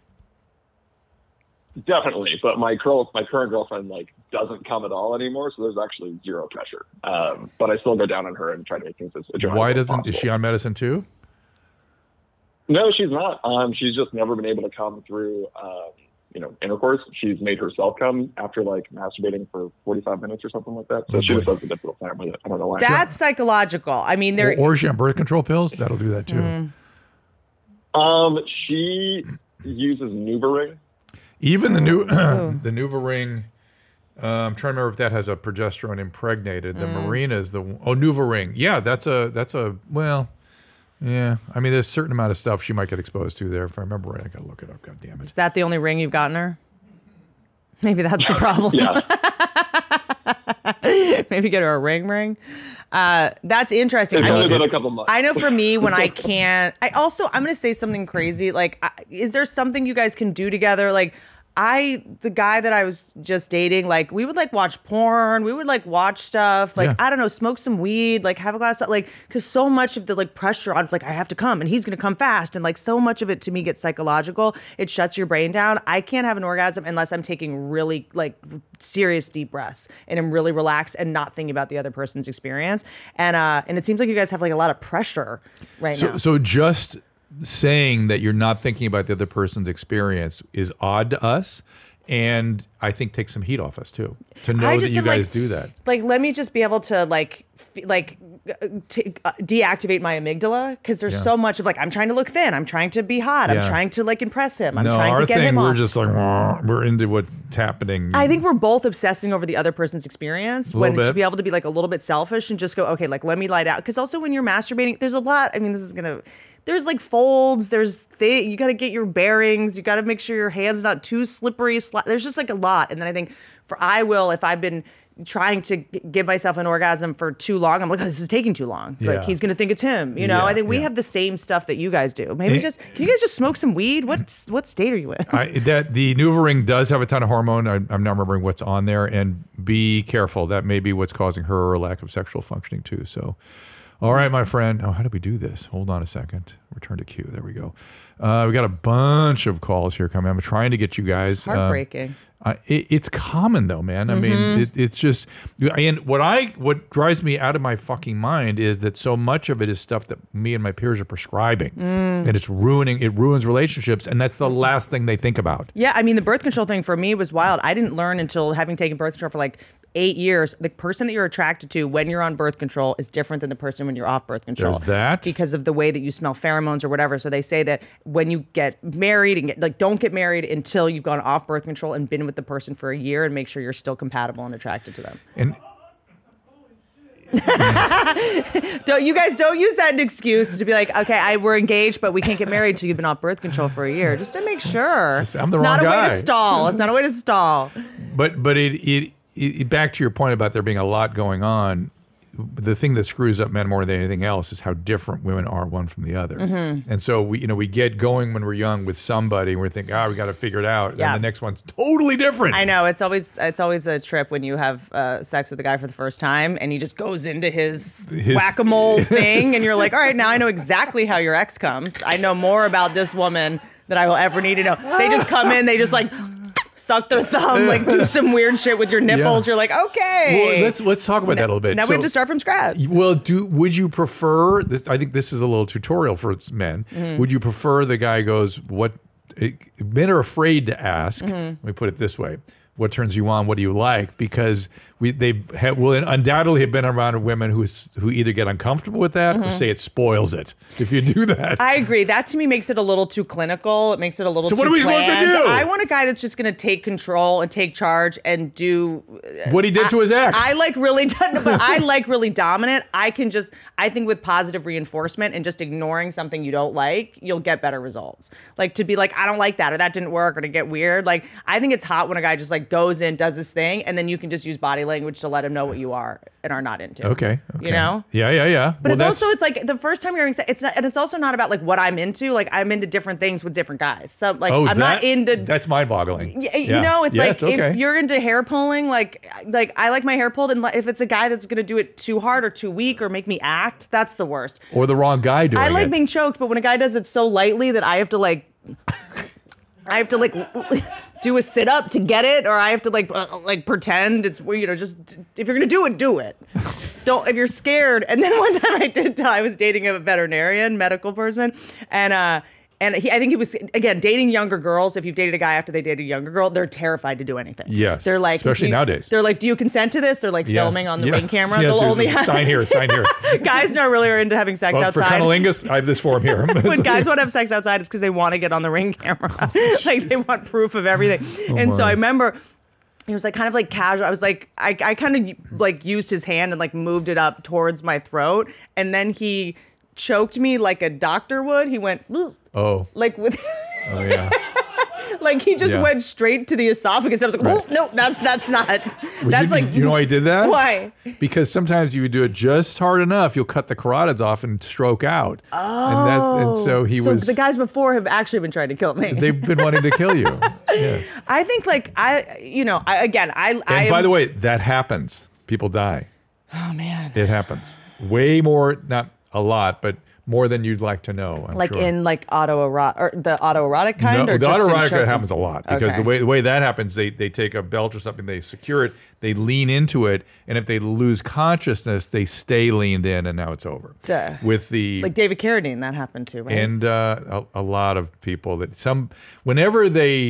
Definitely, but my current girlfriend like doesn't come at all anymore, so there's actually zero pressure. But I still go down on her and try to make things as enjoyable. Why as doesn't? possible. Is she on medicine too? No, she's not. She's just never been able to come through. Intercourse. She's made herself come after like masturbating for 45 minutes or something like that. So she just has a difficult time with it. I don't know why. That's psychological. I mean, or is she on birth control pills? That'll do that too. She uses NuvaRing. Even the NuvaRing. I'm trying to remember if that has a progesterone impregnated. The Mirena is the NuvaRing. Yeah, that's a well. Yeah, I mean, there's a certain amount of stuff she might get exposed to there. If I remember right, I gotta look it up. God damn it! Is that the only ring you've gotten her? Maybe that's the problem. Yeah. Maybe get her a ring. That's interesting. It's only been a couple months. I know for me, when I can't, I'm going to say something crazy. Like, is there something you guys can do together? Like, the guy that I was just dating, like, we would like watch porn. We would like watch stuff. Like, I don't know, smoke some weed, like have a glass of, like, because so much of the like pressure on, like, I have to come and he's going to come fast. And like so much of it to me gets psychological. It shuts your brain down. I can't have an orgasm unless I'm taking really like serious deep breaths and I'm really relaxed and not thinking about the other person's experience. And it seems like you guys have like a lot of pressure right now. So just saying that you're not thinking about the other person's experience is odd to us, and I think takes some heat off us too, to know that you guys do that. Like, let me just be able to deactivate my amygdala, because there's so much of like, I'm trying to look thin, I'm trying to be hot, I'm trying to like impress him, I'm trying to get him off. We're just like, we're into what's happening. I think we're both obsessing over the other person's experience to be able to be like a little bit selfish and just go, okay, like let me lie down. Because also when you're masturbating, there's a lot. I mean, there's like folds, you got to get your bearings, you got to make sure your hand's not too slippery. There's just like a lot. And then I think if I've been trying to give myself an orgasm for too long, I'm like, oh, this is taking too long. Like, he's going to think it's him. I think we have the same stuff that you guys do. Maybe can you guys just smoke some weed? What state are you in? The NuvaRing does have a ton of hormone. I'm not remembering what's on there. And be careful. That may be what's causing her lack of sexual functioning too. So, all right, my friend. Oh, how do we do this? Hold on a second. Return to queue. There we go. We got a bunch of calls here coming. I'm trying to get you guys. It's heartbreaking. It's common though, man. I mean, it's just, and what drives me out of my fucking mind is that so much of it is stuff that me and my peers are prescribing, and it ruins relationships, and that's the last thing they think about. Yeah, I mean, the birth control thing for me was wild. I didn't learn until having taken birth control for like 8 years, the person that you're attracted to when you're on birth control is different than the person when you're off birth control. There's that. Because of the way that you smell pheromones or whatever. So they say that when you get married and don't get married until you've gone off birth control and been with the person for a year, and make sure you're still compatible and attracted to them. And don't use that as an excuse to be like, okay, we're engaged, but we can't get married till you've been off birth control for a year, just to make sure. I'm the wrong guy. It's not a way to stall. But it back to your point about there being a lot going on. The thing that screws up men more than anything else is how different women are one from the other. And so we get going when we're young with somebody and we think, we got to figure it out. And the next one's totally different. I know. It's always a trip when you have sex with a guy for the first time and he just goes into his whack-a-mole thing and you're like, all right, now I know exactly how your ex comes. I know more about this woman than I will ever need to know. They just come in, they just like suck their thumb, like do some weird shit with your nipples. You're like, okay. Well, let's talk about that a little bit. Now we have to start from scratch. Well, would you prefer this? I think this is a little tutorial for men. Would you prefer the guy goes, men are afraid to ask. Let me put it this way. What turns you on? What do you like? Because they will undoubtedly have been around women who either get uncomfortable with that or say it spoils it if you do that. I agree. That to me makes it a little too clinical. It makes it a little too what are we supposed to do? I want a guy that's just going to take control and take charge and do what he did to his ex. I like really dominant. I think with positive reinforcement and just ignoring something you don't like, you'll get better results. Like to be like, I don't like that, or that didn't work, or to get weird. Like I think it's hot when a guy just like goes in, does his thing, and then you can just use body language to let him know what you are and are not into. Okay. You know? Yeah. But it's like the first time you're having sex, it's not, and it's also not about like what I'm into. Like I'm into different things with different guys. So like I'm not into. That's mind-boggling. You know, it's if you're into hair pulling, like I like my hair pulled, and if it's a guy that's gonna do it too hard or too weak or make me act, that's the worst. Or the wrong guy doing it. I like being choked, but when a guy does it so lightly that I have to do a sit up to get it, or I have to like pretend it's, you know, just if you're gonna do it. Don't, if you're scared. And then one time I was dating a veterinarian, medical person, and I think he was, again, dating younger girls. If you've dated a guy after they dated a younger girl, they're terrified to do anything. Yes. They're like, especially nowadays. They're like, do you consent to this? They're like filming on the Ring camera. Yes, They'll only sign here. Guys not really are into having sex outside. For cunnilingus, I have this form here. When guys want to have sex outside, it's because they want to get on the Ring camera. Like they want proof of everything. So I remember he was like kind of like casual. I was like, I kind of like used his hand and like moved it up towards my throat. And then he choked me like a doctor would. He went, ugh. Oh. Like with. Oh, yeah. Like he just went straight to the esophagus. And I was like, oh, no, that's not. That's you know why he did that? Why? Because sometimes you would do it just hard enough, you'll cut the carotids off and stroke out. Oh. And so the guys before have actually been trying to kill me. They've been wanting to kill you. Yes. I think like And by the way, that happens. People die. Oh man. It happens. Way more, not a lot, but more than you'd like to know. I'm like sure. in like autoerotic or the autoerotic kind, no, or the just autoerotic happens a lot because Okay. the way that happens, they take a belt or something, they secure it, they lean into it, and if they lose consciousness, they stay leaned in, and now it's over. Duh. With the like David Carradine, that happened too, right? and a lot of people that whenever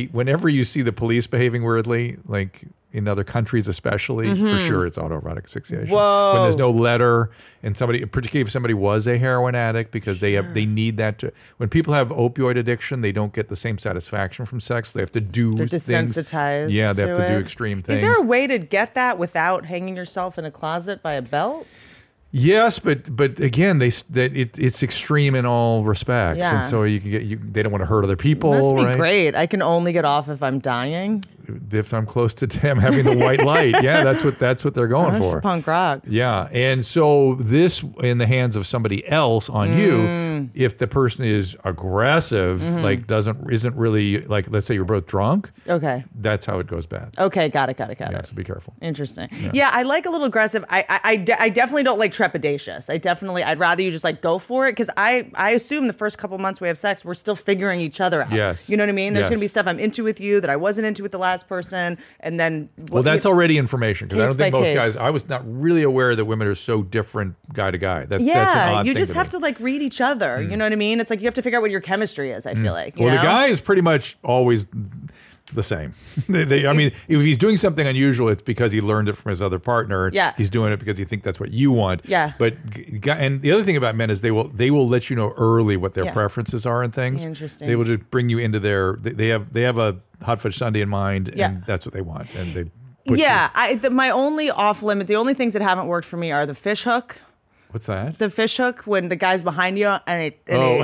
you see the police behaving weirdly, like in other countries especially, for sure it's autoerotic asphyxiation. Whoa. When there's no letter, and particularly if somebody was a heroin addict, because they need that to. When people have opioid addiction, they don't get the same satisfaction from sex. So they have to do They're things. desensitized. Yeah, they have to do it. extreme things. Is there a way to get that without hanging yourself in a closet by a belt? Yes, but again, it's extreme in all respects, Yeah. and so they don't want to hurt other people. Must be right? great. I can only get off if I'm dying. If I'm close to them having the white light, yeah, that's what they're going for. Punk rock. Yeah, and so this in the hands of somebody else on you, if the person is aggressive, like isn't really like, let's say you're both drunk, Okay. that's how it goes bad. Okay. Got it. Yeah, so be careful. Interesting. Yeah, I like a little aggressive. I definitely don't like trepidatious. I'd rather you just like go for it, because I assume the first couple months we have sex, we're still figuring each other out. Yes. You know what I mean? There's Yes. going to be stuff I'm into with you that I wasn't into with the last person, and then Well, that's already information, because I don't Case think by most case. guys. I was not really aware that women are so different guy to guy. That's an yeah, odd you thing just to have me. to like read each other. You know what I mean? It's like you have to figure out what your chemistry is. I feel like. You Well, know? the guy is pretty much always the same. I mean, if he's doing something unusual, it's because he learned it from his other partner. Yeah. He's doing it because he thinks that's what you want. Yeah. But and the other thing about men is they will let you know early what their Yeah. preferences are and things. Interesting. They will just bring you into they have a hot fudge sundae in mind, Yeah. and that's what they want, and they. Put Yeah, my only off limit, the only things that haven't worked for me are the fish hook. What's that? The fish hook when the guy's behind you and Oh.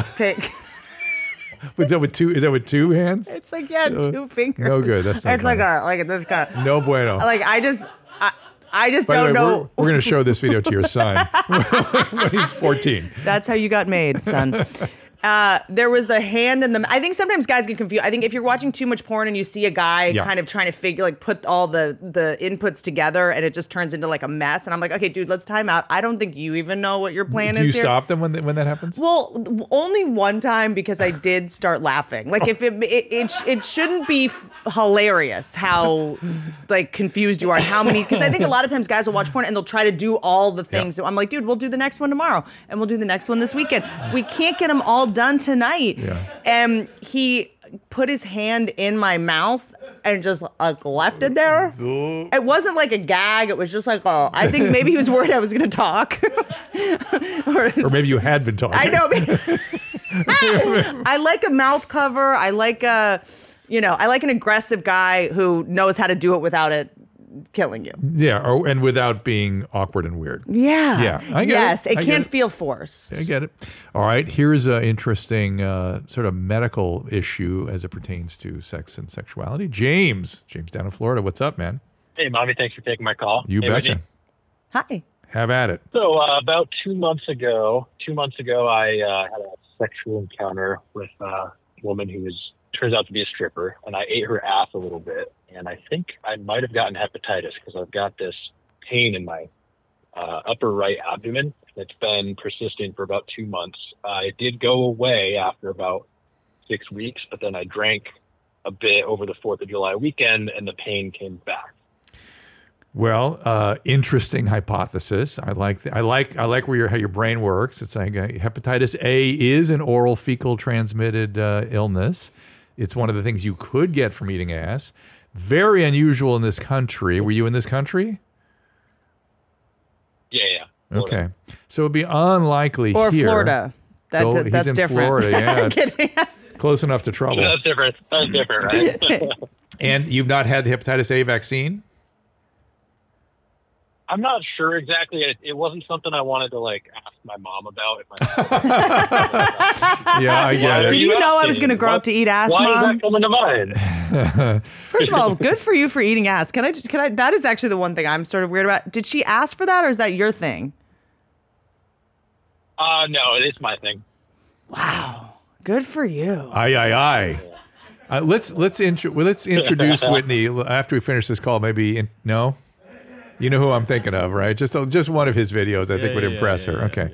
Is that with two hands? it's like two fingers. No good. That's not It's like funny. this guy. No bueno. Like I just By the don't way, know. we're going to show this video to your son when he's 14. That's how you got made, son. There was a hand in the. I think sometimes guys get confused. I think if you're watching too much porn and you see a guy Yeah. kind of trying to put all the inputs together, and it just turns into like a mess. And I'm like, okay, dude, let's time out. I don't think you even know what your plan Do is you here. stop them when that happens? Well, only one time, because I did start laughing. Like if it shouldn't be hilarious how like confused you are and how many, because I think a lot of times guys will watch porn and they'll try to do all the things. Yeah. So I'm like, dude, we'll do the next one tomorrow and we'll do the next one this weekend. We can't get them all done tonight. Yeah. And he put his hand in my mouth and just like left it there. It wasn't like a gag. It was just like, oh, I think maybe he was worried I was going to talk. Or maybe you had been talking. I know. I like a mouth cover. I like an aggressive guy who knows how to do it without it killing you. Yeah, and without being awkward and weird. Yeah. Yeah, I get it. It can't feel forced. I get it. All right, here's an interesting sort of medical issue as it pertains to sex and sexuality. James down in Florida. What's up, man? Hey, Mommy, thanks for taking my call. You betcha. Whitney. Hi. Have at it. So about 2 months ago, I had a sexual encounter with a woman who turns out to be a stripper, and I ate her ass a little bit, and I think I might have gotten hepatitis because I've got this pain in my upper right abdomen that's been persisting for about 2 months. It did go away after about 6 weeks, but then I drank a bit over the 4th of July weekend, and the pain came back. Well, interesting hypothesis. I like how your brain works. It's like hepatitis A is an oral fecal transmitted illness. It's one of the things you could get from eating ass. Very unusual in this country. Were you in this country? Yeah. Okay, so it'd be unlikely Or here. Florida. That's he's in different. Florida. Yeah, I'm kidding. close enough to trouble. That's different, right? And you've not had the hepatitis A vaccine? I'm not sure exactly. It wasn't something I wanted to ask my mom about. Yeah, I get it. Did you know I was going to grow up to eat ass, Why Mom? is that coming to mind? First of all, good for you for eating ass. Can I? That is actually the one thing I'm sort of weird about. Did she ask for that, or is that your thing? No, it is my thing. Wow, good for you. Aye. Let's introduce Whitney after we finish this call. No. You know who I'm thinking of, right? Just one of his videos I think would impress her. Okay.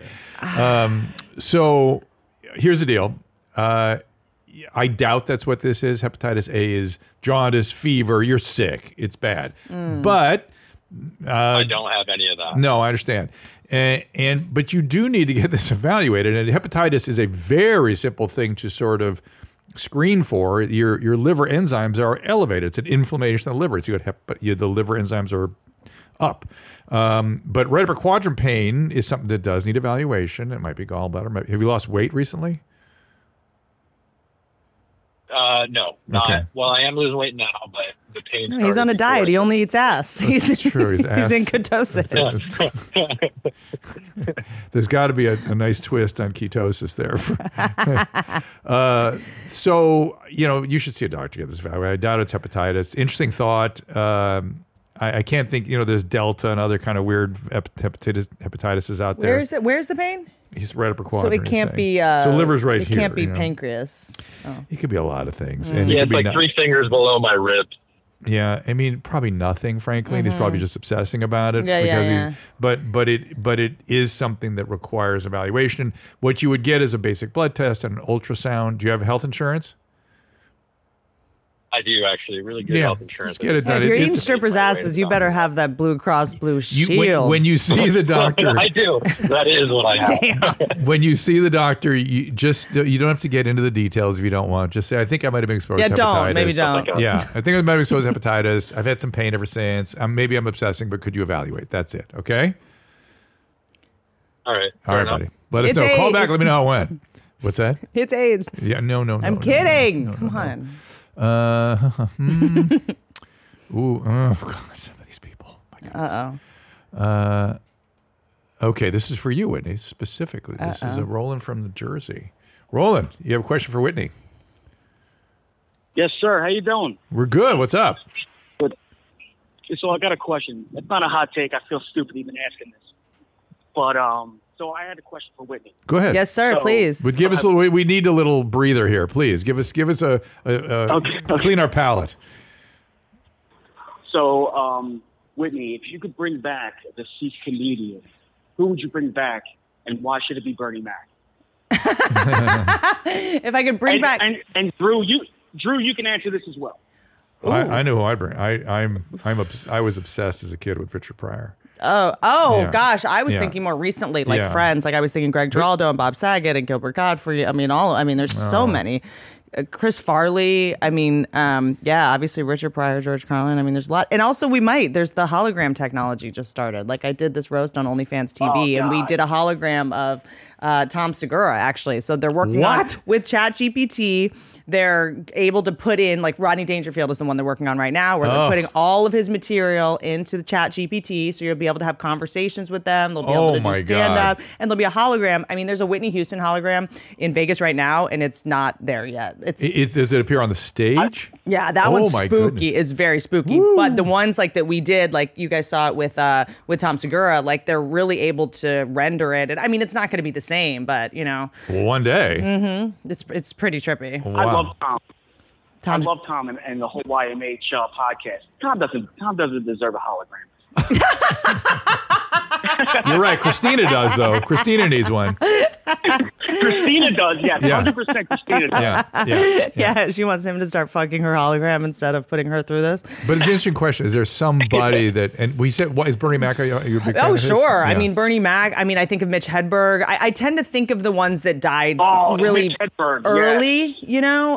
So here's the deal. I doubt that's what this is. Hepatitis A is jaundice, fever. You're sick. It's bad. But I don't have any of that. no, I understand. But you do need to get this evaluated. And hepatitis is a very simple thing to sort of screen for. Your liver enzymes are elevated. It's an inflammation of the liver. The liver enzymes are up. But right upper quadrant pain is something that does need evaluation. It might be gallbladder. Have you lost weight recently? No, not. Okay. Well, I am losing weight now, but the pain. No, he's on a diet. He only eats ass. He's true. He's in ketosis. There's got to be a nice twist on ketosis there. So, you should see a doctor to get this evaluated. I doubt it's hepatitis. Interesting thought. I can't think, there's Delta and other kind of weird hepatitis out there. Where is it? Where's the pain? He's right upper So quadrant. it can't be. So liver's right here. It can't be pancreas. Oh. It could be a lot of things. And Yeah, it's like 3 fingers below my ribs. Yeah, I mean, probably nothing. Frankly, and he's probably just obsessing about it. Yeah. But it is something that requires evaluation. What you would get is a basic blood test and an ultrasound. Do you have health insurance? I do actually. Really good health insurance. Just get it done. If you're eating strippers' asses, you better have that Blue Cross Blue Shield. When you see the doctor, I do. That is what I have. when you see the doctor, you don't have to get into the details if you don't want. Just say, I think I might have been exposed to hepatitis. Maybe don't. Yeah, I think I might have been exposed to hepatitis. I've had some pain ever since. Maybe I'm obsessing, but could you evaluate? That's it. Okay. All right. All right, buddy. Let us know. Call back. Let me know how it went. What's that? It's AIDS. Yeah. No. I'm kidding. Come on. Ooh, oh God, some of these people. Okay, this is for you, Whitney, specifically. This is a Roland from New Jersey. Roland, you have a question for Whitney? Yes, sir. How you doing? We're good. What's up? Good. So I got a question. It's not a hot take. I feel stupid even asking this. But so I had a question for Whitney. Go ahead. Yes, sir. Please. But give us we need a little breather here, please. Give us a clean our palate. So, Whitney, if you could bring back a deceased comedian, who would you bring back, and why should it be Bernie Mac? If I could bring back and Drew, you can answer this as well. I know who I'd bring. I was obsessed as a kid with Richard Pryor. Oh, gosh. I was thinking more recently, like Friends. Like I was thinking Greg Giraldo and Bob Saget and Gilbert Godfrey. I mean, there's so many. Chris Farley. I mean, obviously Richard Pryor, George Carlin. I mean, there's a lot. And also there's the hologram technology just started. Like I did this roast on OnlyFans TV and we did a hologram of Tom Segura, actually. So they're working with ChatGPT. they're able to put in, like Rodney Dangerfield is the one they're working on right now, where they're putting all of his material into the Chat GPT, so you'll be able to have conversations with them. They'll be able to do stand-up, and there'll be a hologram. I mean, there's a Whitney Houston hologram in Vegas right now, and it's not there yet. Does it appear on the stage? Yeah, that one's spooky. It's very spooky. Woo. But the ones like that we did, like you guys saw it with Tom Segura, like they're really able to render it. And I mean, it's not going to be the same, but you know, one day. Mm-hmm. It's pretty trippy. Wow. I love Tom. I love Tom and the whole YMH podcast. Tom doesn't deserve a hologram. You're right. Christina does, though. Christina needs one. Christina does, yes. 100% Christina does. Yeah, she wants him to start fucking her hologram instead of putting her through this. But it's an interesting question. Is there somebody that, and we said, what is Bernie Mac? Are you a big fan of his? Sure. Yeah. I mean, Bernie Mac. I mean, I think of Mitch Hedberg. I tend to think of the ones that died really early, you know?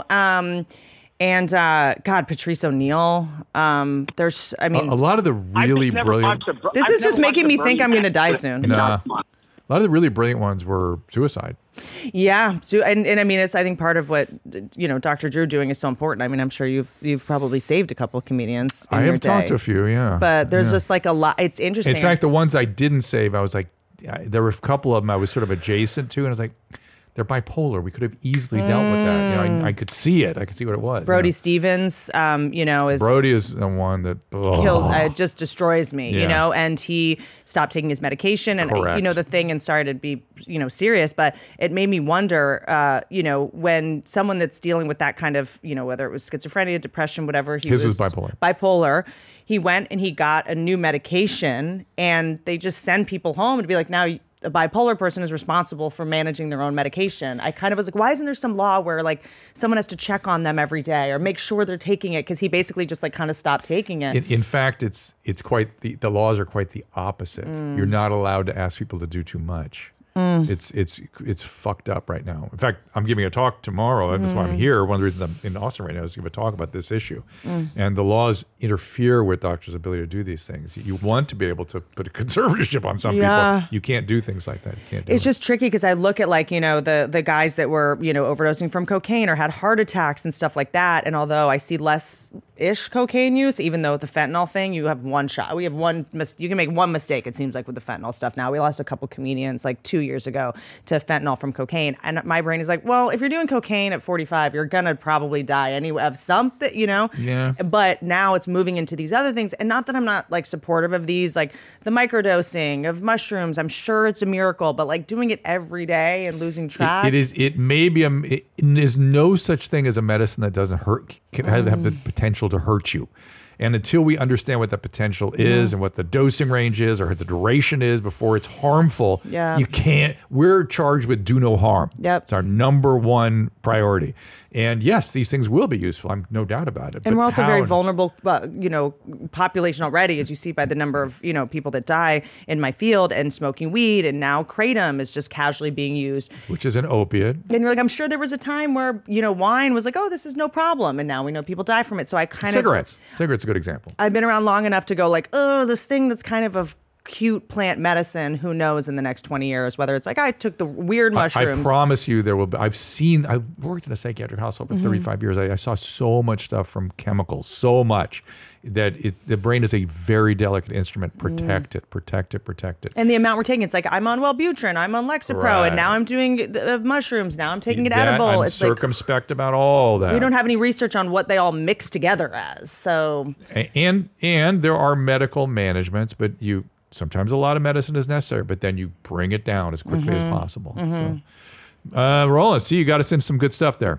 And God, Patrice O'Neill. There's, I mean, a lot of the really brilliant. This is just making me think I'm going to die soon. Nah. A lot of the really brilliant ones were suicide. Yeah, and I mean, it's I think part of what Dr. Drew doing is so important. I mean, I'm sure you've probably saved a couple of comedians. I have talked to a few, yeah. But there's just like a lot. It's interesting. In fact, the ones I didn't save, I was like, there were a couple of them I was sort of adjacent to, and I was like, they're bipolar. We could have easily dealt with that. You know, I could see it. I could see what it was. Brody Stevens, is Brody is the one that kills. Just destroys me. Yeah. You know, and he stopped taking his medication, and the thing, and started to be serious. But it made me wonder, when someone that's dealing with that kind of, whether it was schizophrenia, depression, whatever, his was bipolar. Bipolar. He went and he got a new medication, and they just send people home to be like, now a bipolar person is responsible for managing their own medication. I kind of was like, why isn't there some law where like someone has to check on them every day or make sure they're taking it? Because he basically just like kind of stopped taking it. In fact, it's quite the laws are quite the opposite. You're not allowed to ask people to do too much. It's fucked up right now. In fact, I'm giving a talk tomorrow. That's why I'm here. One of the reasons I'm in Austin right now is to give a talk about this issue. And the laws interfere with doctors' ability to do these things. You want to be able to put a conservatorship on some people. You can't do things like that. You can't do It's just tricky because I look at like, the guys that were, overdosing from cocaine or had heart attacks and stuff like that. And although I see less-ish cocaine use, even though the fentanyl thing, you have one shot. We have you can make one mistake, it seems like, with the fentanyl stuff now. We lost a couple comedians like 2 years ago to fentanyl from cocaine. And my brain is like, well, if you're doing cocaine at 45, you're going to probably die anyway of something, Yeah. But now it's moving into these other things. And not that I'm not like supportive of these, like the microdosing of mushrooms. I'm sure it's a miracle, but like doing it every day and losing track. It may be, there's no such thing as a medicine that doesn't hurt, can have the potential to hurt you. And until we understand what the potential is and what the dosing range is or the duration is before it's harmful, you can't. We're charged with do no harm. Yep. It's our number one priority. And yes, these things will be useful. I'm no doubt about it. And we're also very vulnerable, population already, as you see by the number of, people that die in my field and smoking weed. And now Kratom is just casually being used. Which is an opiate. And you're like, I'm sure there was a time where, wine was like, oh, this is no problem. And now we know people die from it. So I Cigarettes a good example. I've been around long enough to go like, oh, this thing that's kind of cute plant medicine. Who knows in the next 20 years whether it's like I took the weird mushrooms. I promise you there will be. I worked in a psychiatric hospital for 35 years. I saw so much stuff from chemicals, so much that the brain is a very delicate instrument. Protect it. And the amount we're taking, it's like I'm on Wellbutrin, I'm on Lexapro, and now I'm doing mushrooms. Now I'm taking it edible. I'm circumspect about all that. We don't have any research on what they all mix together as. So and there are medical managements, but sometimes a lot of medicine is necessary, but then you bring it down as quickly as possible. So, Roland, see, you got us in some good stuff there.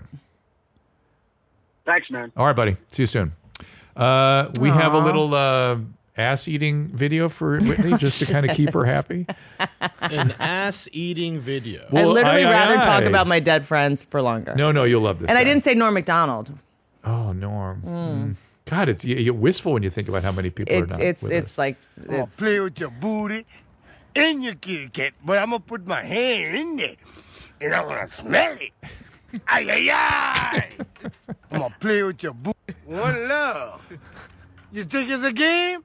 Thanks, man. All right, buddy. See you soon. We have a little ass-eating video for Whitney just to kind of keep her happy. An ass-eating video. Well, I'd literally rather talk about my dead friends for longer. No, you'll love this. And I didn't say Norm Macdonald. Oh, Norm. God, you're wistful when you think about how many people are not with us. I'm going to play with your booty and your kitty cat, but I'm going to put my hand in there and I'm going to smell it. Ay, ay, ay. I'm going to play with your booty. One love. You think it's a game?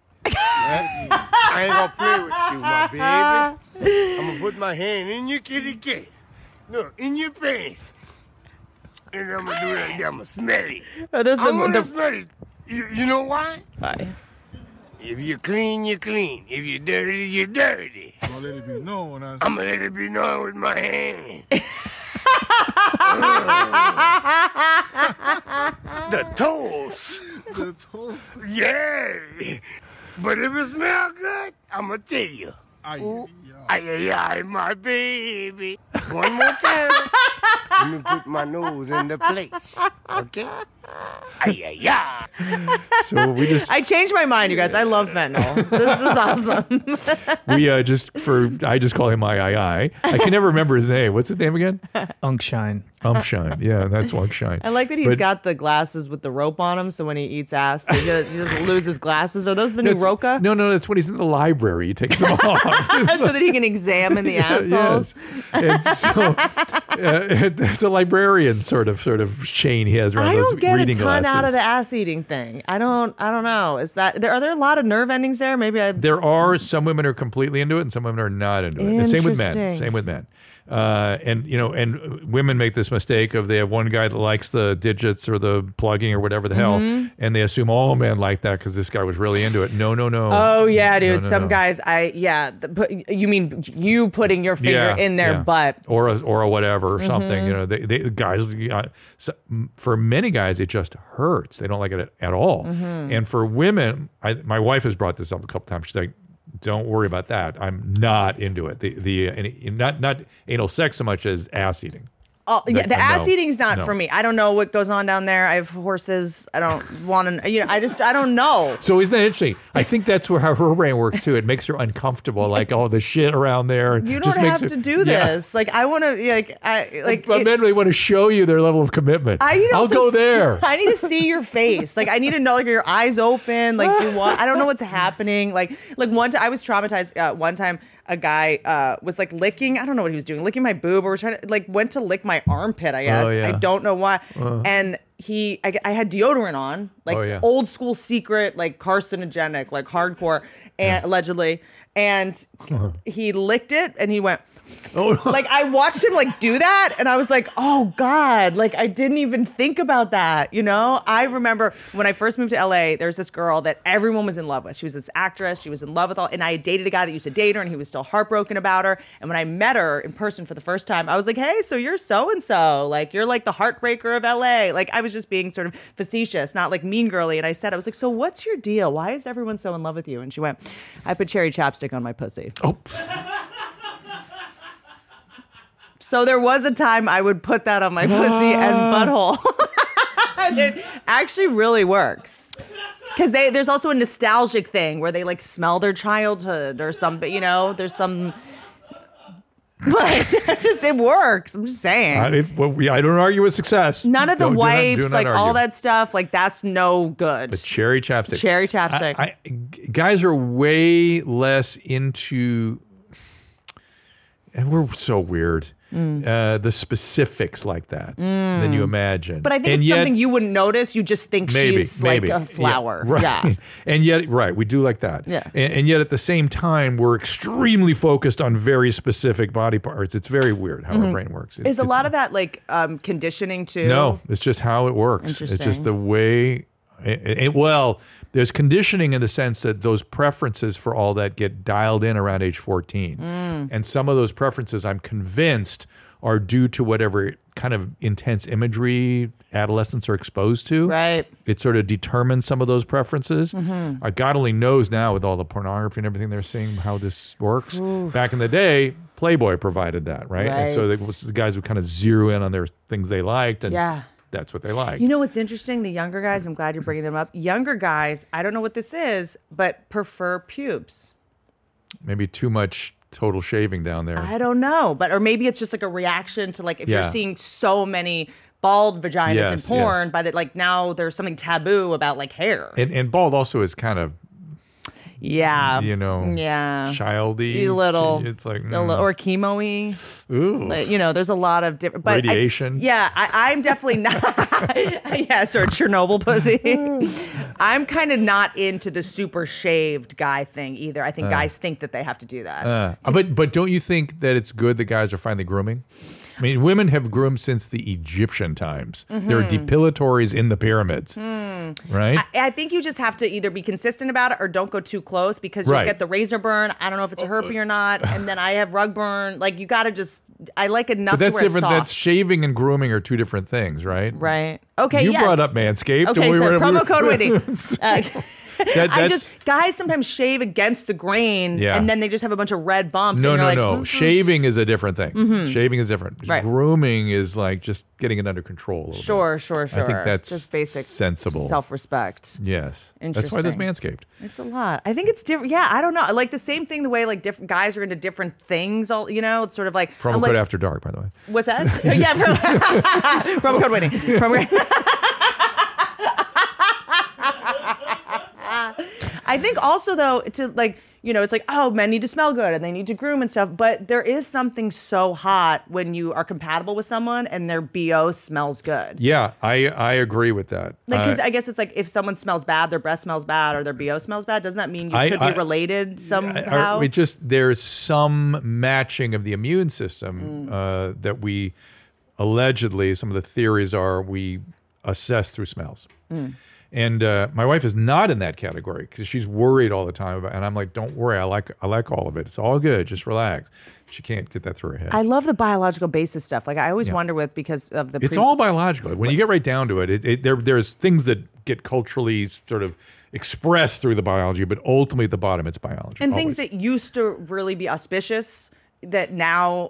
I ain't going to play with you, my baby. I'm going to put my hand in your kitty cat. No, in your face. And I'm gonna do it like that. I'm gonna smell it. Oh, those I'm gonna smell it. You know why? Why? If you're clean, you're clean. If you're dirty, you're dirty. I'm gonna let it be known. I'm gonna let it be known with my hand. The toes. The toes. Yeah. But if it smells good, I'm gonna tell you. Ooh, ay, my baby. One more time. Let me put my nose in the place. Okay? Ay. So we just I changed my mind, you guys. I love fentanyl. This is awesome. I just call him I can never remember his name. What's his name again? Unkshine. Yeah, that's Unkshine. I like that he's got the glasses with the rope on them, so when he eats ass, he doesn't lose his glasses. Are those the new Roca? No, that's when he's in the library. He takes them off. So that he can examine the assholes. Yes. And so it's a librarian sort of chain he has around I those don't get a reading ton glasses. out of the ass eating thing. I don't know. Are there a lot of nerve endings there? There are some women are completely into it, and some women are not into it. And same with men. And women make this mistake of they have one guy that likes the digits or the plugging or whatever the hell, and they assume all men like that because this guy was really into it. No. Oh yeah, dude. Some guys, you mean you putting your finger in their butt or a whatever or something? You know, they guys. For many guys, it just hurts. They don't like it at all. And for women, my wife has brought this up a couple times. She's like, don't worry about that. I'm not into it. Not anal sex so much as ass eating. Oh yeah, the ass eating's not for me. I don't know what goes on down there. I have horses. I don't want to. I don't know. So isn't that interesting? I think that's how her brain works too. It makes her uncomfortable, like all the shit around there. You don't have to do this. Like I want to. But men really want to show you their level of commitment. I'll go there. I need to see your face. Like I need to know, like, are your eyes open? Like I don't know what's happening. Like one time I was traumatized. One time a guy was like licking. I don't know what he was doing. Licking my boob, or trying to went to lick my armpit. I guess I don't know why. And I had deodorant on, old school secret, like carcinogenic, like hardcore, and allegedly. And he licked it, and he went. Like I watched him do that, and I was like, oh God, like I didn't even think about that. I remember when I first moved to LA, there's this girl that everyone was in love with. She was this actress. She was in love with and I dated a guy that used to date her, and he was still heartbroken about her. And when I met her in person for the first time, I was like, hey, so you're so-and-so, like you're like the heartbreaker of LA. Like I was just being sort of facetious, not like mean girly. And I was like, so what's your deal? Why is everyone so in love with you? And she went, I put cherry chapstick on my pussy. Oh. So there was a time I would put that on my pussy and butthole. And it actually really works. Because there's also a nostalgic thing where they smell their childhood or something, there's some... But it works. I'm just saying. I don't argue with success. None of the wipes, all that stuff, that's no good. The cherry chapstick. Cherry chapstick. Guys are way less into... And we're so weird. The specifics like that than you imagine. But I think it's something you wouldn't notice. You just think she's like a flower. Yeah, right. Yeah. And yet, we do like that. Yeah. And yet at the same time, we're extremely focused on very specific body parts. It's very weird how our brain works. Is a lot of that conditioning too? No, it's just how it works. Interesting. It's just the way... There's conditioning in the sense that those preferences for all that get dialed in around age 14. And some of those preferences, I'm convinced, are due to whatever kind of intense imagery adolescents are exposed to. Right. It sort of determines some of those preferences. God only knows now with all the pornography and everything they're seeing how this works. Back in the day, Playboy provided that, right? And so the guys would kind of zero in on their things they liked. And that's what they like. You know what's interesting? The younger guys, I'm glad you're bringing them up. Younger guys, I don't know what this is, but prefer pubes. Maybe too much total shaving down there. I don't know. Or maybe it's just a reaction to if you're seeing so many bald vaginas in porn, by that now there's something taboo about hair. And bald also is kind of childy. A little. It's like or chemo-y. Ooh. There's a lot of different radiation. I'm definitely not. Yes, or Chernobyl pussy. I'm kind of not into the super shaved guy thing either. I think guys think that they have to do that. But don't you think that it's good that guys are finally grooming? I mean, women have groomed since the Egyptian times. There are depilatories in the pyramids, right? I think you just have to either be consistent about it or don't go too close because you'll get the razor burn. I don't know if it's a herpy or not. And then I have rug burn. Like, you got to just, I like enough but that's to where different. it's soft. That's shaving and grooming are two different things, right? Right. Okay, You brought up Manscaped. Okay, so promo code Whitney. That's, guys sometimes shave against the grain and then they just have a bunch of red bumps. No. Shaving is a different thing. Shaving is different. Right. Grooming is like just getting it under control a little Sure. bit. I think that's just basic sensible. Self-respect. Yes. That's Interesting. why there's Manscaped. It's a lot. I think it's different. Yeah, I don't know. Like the same thing, the way like different guys are into different things. All it's sort of like Promo code After Dark, by the way. What's that? Yeah, promo code Whitney. I think also though to like it's like, oh, men need to smell good and they need to groom and stuff, but there is something so hot when you are compatible with someone and their BO smells good. Yeah, I agree with that. Like, 'cause I guess it's like if someone smells bad, their breath smells bad, or their BO smells bad. Doesn't that mean you could be related somehow? It just there's some matching of the immune system that we allegedly, some of the theories are we assess through smells. And my wife is not in that category because she's worried all the time about. And I'm like, don't worry, I like all of it. It's all good. Just relax. She can't get that through her head. I love the biological basis stuff. Like I always wonder because of the. It's all biological. When you get right down to it, there's things that get culturally sort of expressed through the biology, but ultimately at the bottom, it's biology. And things that used to really be auspicious that now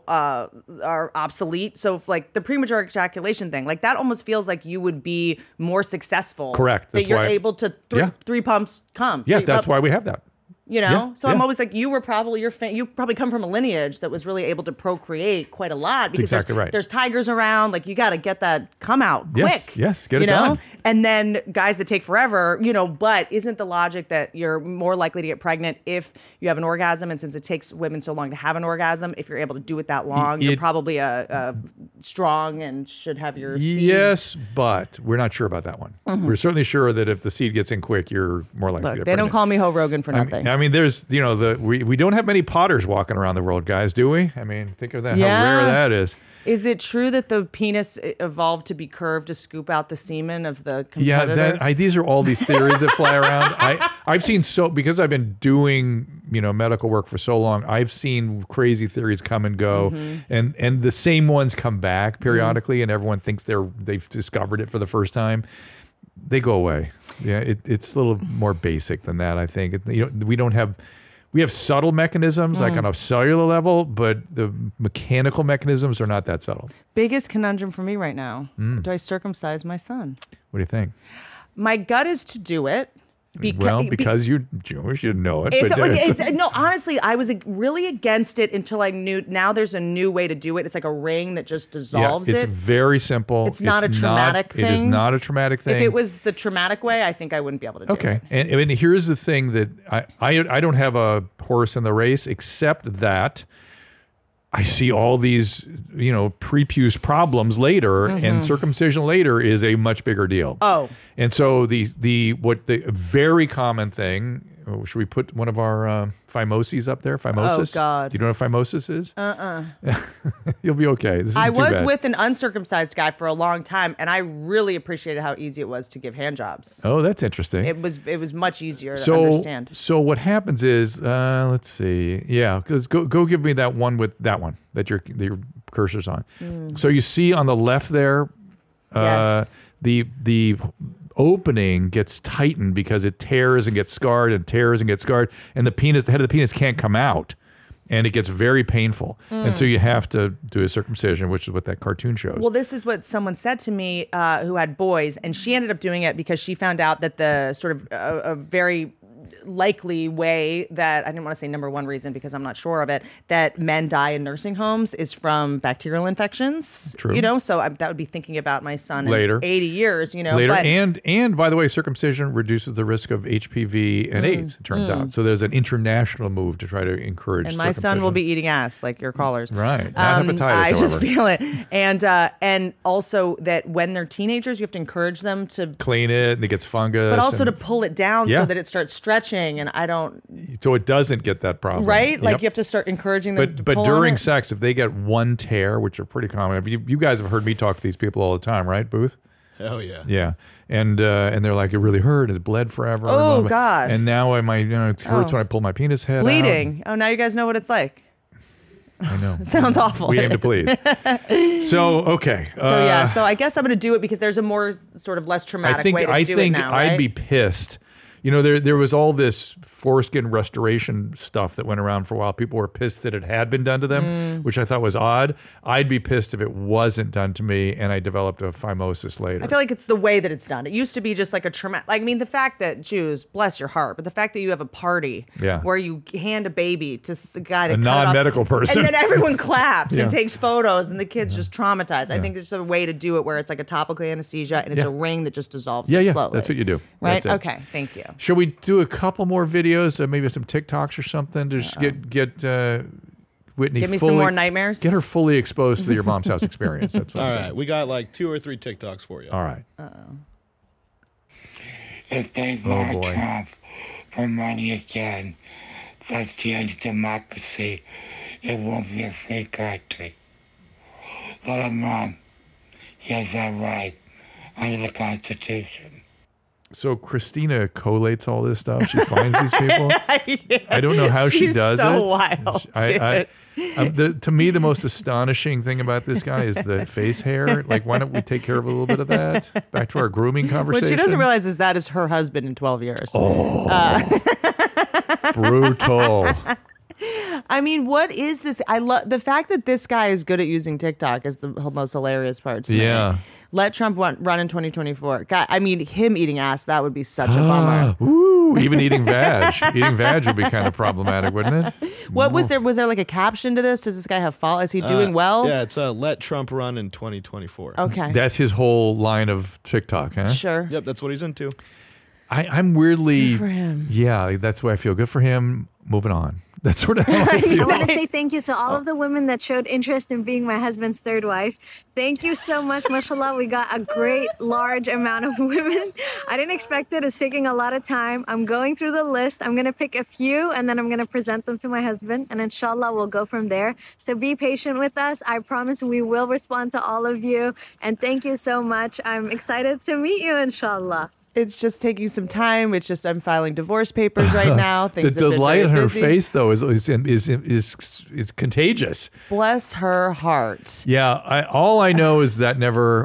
are obsolete. So if, like the premature ejaculation thing, like that almost feels like you would be more successful. Correct. That you're able to three pumps come. Yeah, that's why we have that. So I'm always like, you were probably you probably come from a lineage that was really able to procreate quite a lot because exactly right. There's tigers around. Like you got to get that come out quick. Yes, get it done. And then guys that take forever, but isn't the logic that you're more likely to get pregnant if you have an orgasm? And since it takes women so long to have an orgasm, if you're able to do it that long, you're probably a strong and should have your seed. Yes, but we're not sure about that one. We're certainly sure that if the seed gets in quick, you're more likely to get pregnant. They don't call me Ho Rogan for nothing. I mean, there's, we don't have many potters walking around the world, guys, do we? I mean, think of that, how rare that is. Is it true that the penis evolved to be curved to scoop out the semen of the competitor? Yeah, these are all these theories that fly around. I've seen because I've been doing medical work for so long. I've seen crazy theories come and go, and the same ones come back periodically, and everyone thinks they've discovered it for the first time. They go away. Yeah, it's a little more basic than that. I think we have subtle mechanisms like on a cellular level, but the mechanical mechanisms are not that subtle. Biggest conundrum for me right now. Do I circumcise my son? What do you think? My gut is to do it. Because you're Jewish, you know it. No, honestly, I was really against it until I knew. Now there's a new way to do it. It's like a ring that just dissolves it. It's very simple. It's not a traumatic thing. It is not a traumatic thing. If it was the traumatic way, I think I wouldn't be able to do it. Okay, and here's the thing that I don't have a horse in the race, except that I see all these, prepuce problems later, and circumcision later is a much bigger deal. Oh. And so the very common thing, should we put one of our phimoses up there? Phimosis? Oh, God. Do you know what phimosis is? You'll be okay. This isn't I too was bad. with an uncircumcised guy for a long time, and I really appreciated how easy it was to give hand jobs. Oh, that's interesting. It was much easier to understand. So what happens is, let's see. Yeah, because go give me that one that your cursor's on. So you see on the left there, yes. the opening gets tightened because it tears and gets scarred and tears and gets scarred, and the head of the penis can't come out, and it gets very painful. And so you have to do a circumcision, which is what that cartoon shows. Well, this is what someone said to me who had boys, and she ended up doing it because she found out that the sort of a very likely way that, I didn't want to say number one reason because I'm not sure of it, that men die in nursing homes is from bacterial infections. True. So that would be thinking about my son Later. in 80 years, Later. But, And by the way, circumcision reduces the risk of HPV and AIDS, it turns out. So there's an international move to try to encourage and my son will be eating ass like your callers. Right. Not hepatitis, I just however. feel it. And also that when they're teenagers, you have to encourage them to clean it and it gets fungus. but also and- to pull it down Yeah. so that it starts stretching, and I don't. so it doesn't get that problem. Right? Like Yep. you have to start encouraging them. to But pull during on it. sex, if they get one tear, which are pretty common, you guys have heard me talk to these people all the time, right, Booth? Hell yeah. Yeah, and they're like, it really hurt. It bled forever. Oh, and blah, blah. God. And now it hurts Oh. when I pull my penis head out. bleeding. Oh, now you guys know what it's like. I know. Sounds awful. We aim to please. So okay. So yeah, so I guess I'm going to do it because there's a more sort of less traumatic way to do it now, right? I'd be pissed. There was all this foreskin restoration stuff that went around for a while. People were pissed that it had been done to them, which I thought was odd. I'd be pissed if it wasn't done to me and I developed a phimosis later. I feel like it's the way that it's done. It used to be just like a traumatic. Like, I mean, the fact that Jews, bless your heart, but the fact that you have a party where you hand a baby to a guy to A cut it off, non-medical person. and then everyone claps Yeah. and takes photos, and the kid's just traumatized. I think there's a way to do it where it's like a topical anesthesia and it's Yeah. a ring that just dissolves yeah, it yeah, slowly. that's what you do. Right? That's it. Okay. Thank you. Shall we do a couple more videos, maybe some TikToks or something, to just get Whitney Give me fully, some more nightmares. Get her fully exposed to your mom's house experience. That's what All I'm right, saying. we got like 2 or 3 TikToks for you. All right. If they Oh, want boy. Trump for money again, that's the end of democracy. It won't be a free country. Let him run. He has that right under the Constitution. So Christina collates all this stuff. She finds these people. I don't know how she She's does so it. wild, To me, the most astonishing thing about this guy is the face hair. Like, why don't we take care of a little bit of that? Back to our grooming conversation. What she doesn't realize is that is her husband in 12 years. Oh, brutal. I mean, what is this? I love the fact that this guy is good at using TikTok is the most hilarious part to me. Yeah. Let Trump run in 2024. God, I mean, him eating ass, that would be such a bummer. Ooh, even eating vag. Eating vag would be kind of problematic, wouldn't it? What was there? Was there like a caption to this? Does this guy have follow? Is he doing well? Yeah, it's let Trump run in 2024. Okay. That's his whole line of TikTok, huh? Sure. Yep, that's what he's into. I'm weirdly. Good for him. Yeah, that's why I feel. Good for him. Moving on. That's sort of how I I feel. want to say thank you to all of the women that showed interest in being my husband's third wife. Thank you so much, mashallah. We got a great, large amount of women. I didn't expect it. It's taking a lot of time. I'm going through the list. I'm going to pick a few, and then I'm going to present them to my husband, and inshallah, we'll go from there. So be patient with us. I promise we will respond to all of you, and thank you so much. I'm excited to meet you, inshallah. It's just taking some time. It's just I'm filing divorce papers right now. Things The have been delight very on her busy. face, though, is contagious. Bless her heart. Yeah, all I know is that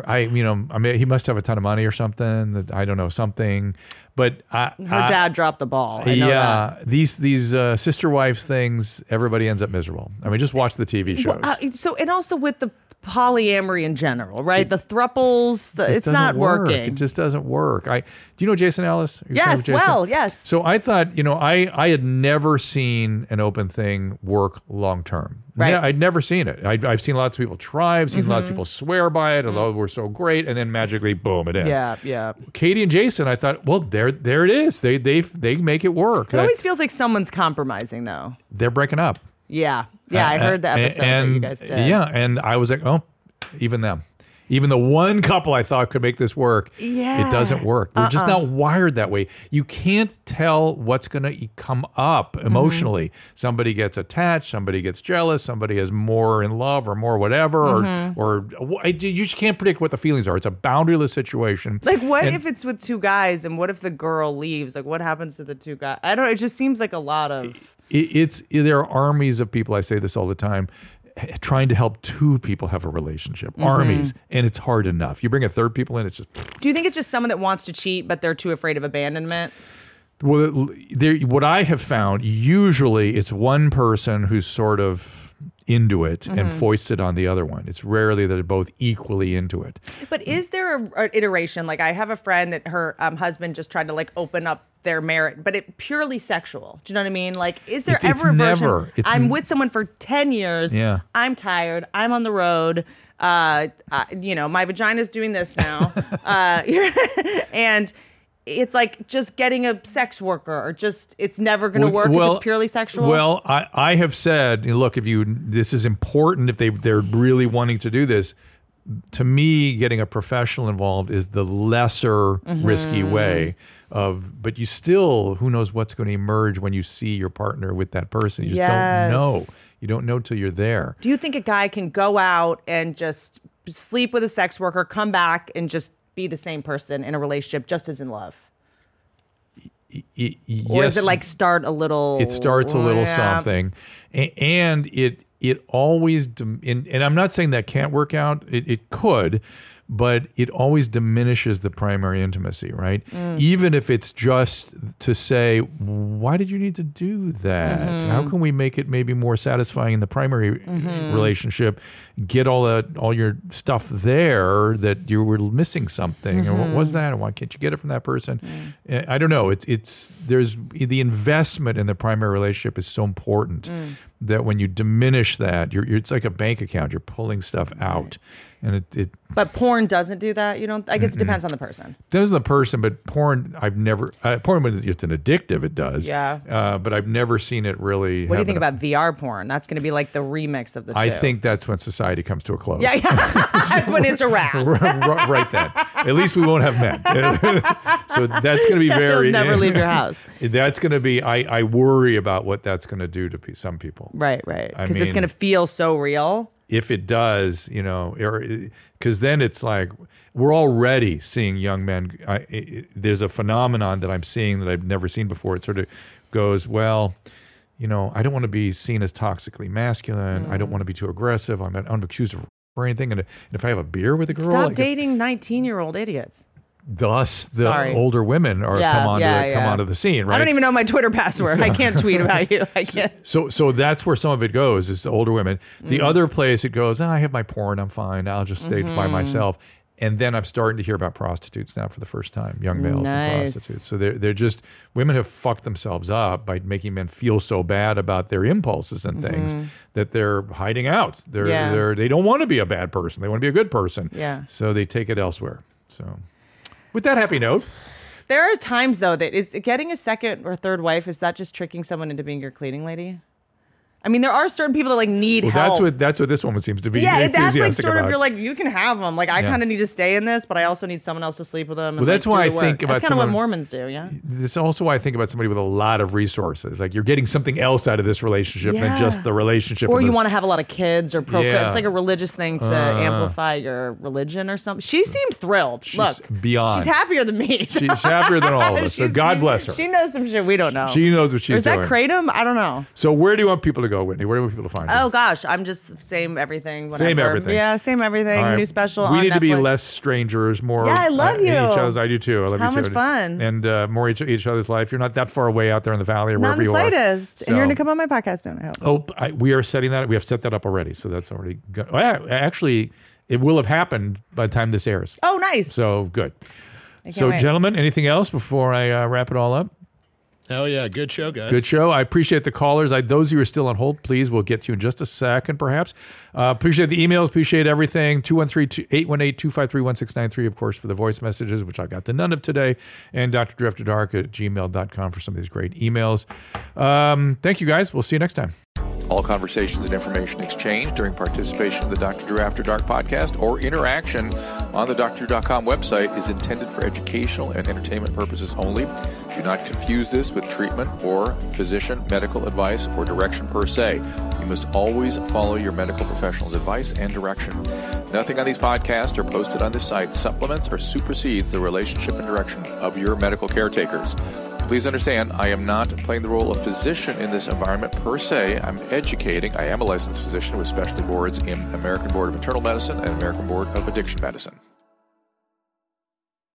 he must have a ton of money or something. That I don't know something, but Her dad dropped the ball. I know that. these sister wives things, everybody ends up miserable. I mean, just watch the TV shows. And also with the polyamory in general, right? The thruples, It just it's not doesn't work. working. It just doesn't work. Do you know Jason Ellis? Are you familiar Yes, with Jason? well, yes. So I thought, I had never seen an open thing work long term. Right. I'd never seen it. I've seen lots of people try. I've seen lots of Mhm. people swear by it, although we're so great, and then magically, boom, it ends. Yeah. Katie and Jason, I thought, well, there it is. They make it work. It always feels like someone's compromising, though. They're breaking up. Yeah. I heard the episode that you guys did. Yeah, and I was like, oh, even them. Even the one couple I thought could make this work, Yeah. it doesn't work. We're just not wired that way. You can't tell what's going to come up emotionally. Somebody gets attached, somebody gets jealous, somebody is more in love or more whatever, or you just can't predict what the feelings are. It's a boundaryless situation. Like, what if it's with two guys, and what if the girl leaves? Like, what happens to the two guys? I don't know. It just seems like a lot of. There are armies of people, I say this all the time, trying to help two people have a relationship. Armies. And it's hard enough. You bring a third people in, it's just... Do you think it's just someone that wants to cheat, but they're too afraid of abandonment? Well, what I have found, usually it's one person who's sort of into it and foists it on the other one. It's rarely that they're both equally into it. But is there an iteration? Like I have a friend that her husband just tried to like open up their marriage, but it purely sexual. Do you know what I mean? Like, is there ever a version? I'm with someone for 10 years. Yeah. I'm tired. I'm on the road. My vagina's doing this now. And it's like just getting a sex worker or just, it's never going to work if it's purely sexual. Well, I have said, look, this is important if they're really wanting to do this. To me, getting a professional involved is the lesser risky way but you still, who knows what's going to emerge when you see your partner with that person. You just don't know. You don't know till you're there. Do you think a guy can go out and just sleep with a sex worker, come back and just be the same person in a relationship just as in love? Yes. Or is it like start a little... It starts a little something. And it always... And I'm not saying that can't work out. It could. But it always diminishes the primary intimacy, right? Even if it's just to say, why did you need to do that? How can we make it maybe more satisfying in the primary relationship? Get all your stuff there that you were missing something, or what was that? And why can't you get it from that person? I don't know. There's the investment in the primary relationship is so important that when you diminish that, it's like a bank account. You're pulling stuff out. And but porn doesn't do that. You don't. I guess it depends on the person. Depends on the person, but porn, I've never. Porn, when it's an addictive, it does. Yeah. But I've never seen it really. What do you think about VR porn? That's going to be like the remix of the two. I think that's when society comes to a close. Yeah. That's when it's a wrap. Right then. At least we won't have men. So that's going to be very. You'll never leave your house. That's going to be. I worry about what that's going to do to some people. Right. Because it's going to feel so real. If it does, because then it's like we're already seeing young men. There's a phenomenon that I'm seeing that I've never seen before. It sort of goes, well, I don't want to be seen as toxically masculine. I don't want to be too aggressive. I'm accused of or anything. And if I have a beer with a girl, stop dating 19-year-old idiots. Thus, the older women come onto the scene, right? I don't even know my Twitter password. I can't tweet about you. I can't. So that's where some of it goes, is the older women. The other place it goes, I have my porn, I'm fine. I'll just stay by myself. And then I'm starting to hear about prostitutes now for the first time, young males and prostitutes. So they're just, women have fucked themselves up by making men feel so bad about their impulses and things that they're hiding out. They don't want to be a bad person. They want to be a good person. Yeah. So they take it elsewhere. So... with that happy note. There are times, though, that is getting a second or third wife, is that just tricking someone into being your cleaning lady? I mean, there are certain people that need help. That's what this woman seems to be. Yeah, that's like sort of, you're like, you can have them. Like, I kind of need to stay in this, but I also need someone else to sleep with them. Well, that's why I think about that's kind of what Mormons do. Yeah. That's also why I think about somebody with a lot of resources. Like, you're getting something else out of this relationship than just the relationship. Or you want to have a lot of kids or procreate. It's like a religious thing to amplify your religion or something. She seemed thrilled. Look, beyond. She's happier than me. She's happier than all of us. So God bless her. She knows some shit we don't know. She knows what she's doing. Is that kratom? I don't know. So where do you want people to go, Whitney? Where do you want people to find you? Oh gosh, I'm just same everything. Whatever. Same everything. Yeah, same everything. Right. New special we on Netflix. need to be less strangers, more. Yeah, I love you. Each other's. I do too. I love How you too. much fun. And more each other's life. You're not that far away out there in the valley or wherever you are. Not the slightest. And you're going to come on my podcast soon, I hope. Oh, we are setting that. We have set that up already. So that's already good. Oh, yeah, actually, it will have happened by the time this airs. Oh, nice. So good. So, wait. Gentlemen, anything else before I wrap it all up? Hell yeah. Good show, guys. Good show. I appreciate the callers. Those of you who are still on hold, please, we'll get to you in just a second, perhaps. Appreciate the emails. Appreciate everything. 213-818-253-1693, of course, for the voice messages, which I got to none of today. And drdreafterdark@gmail.com for some of these great emails. Thank you, guys. We'll see you next time. All conversations and information exchanged during participation in the Dr. Drew After Dark podcast or interaction on the drdrew.com website is intended for educational and entertainment purposes only. Do not confuse this with treatment or physician medical advice or direction per se. You must always follow your medical professional's advice and direction. Nothing on these podcasts or posted on this site supplements or supersedes the relationship and direction of your medical caretakers. Please understand, I am not playing the role of physician in this environment per se. I'm educating. I am a licensed physician with specialty boards in American Board of Internal Medicine and American Board of Addiction Medicine.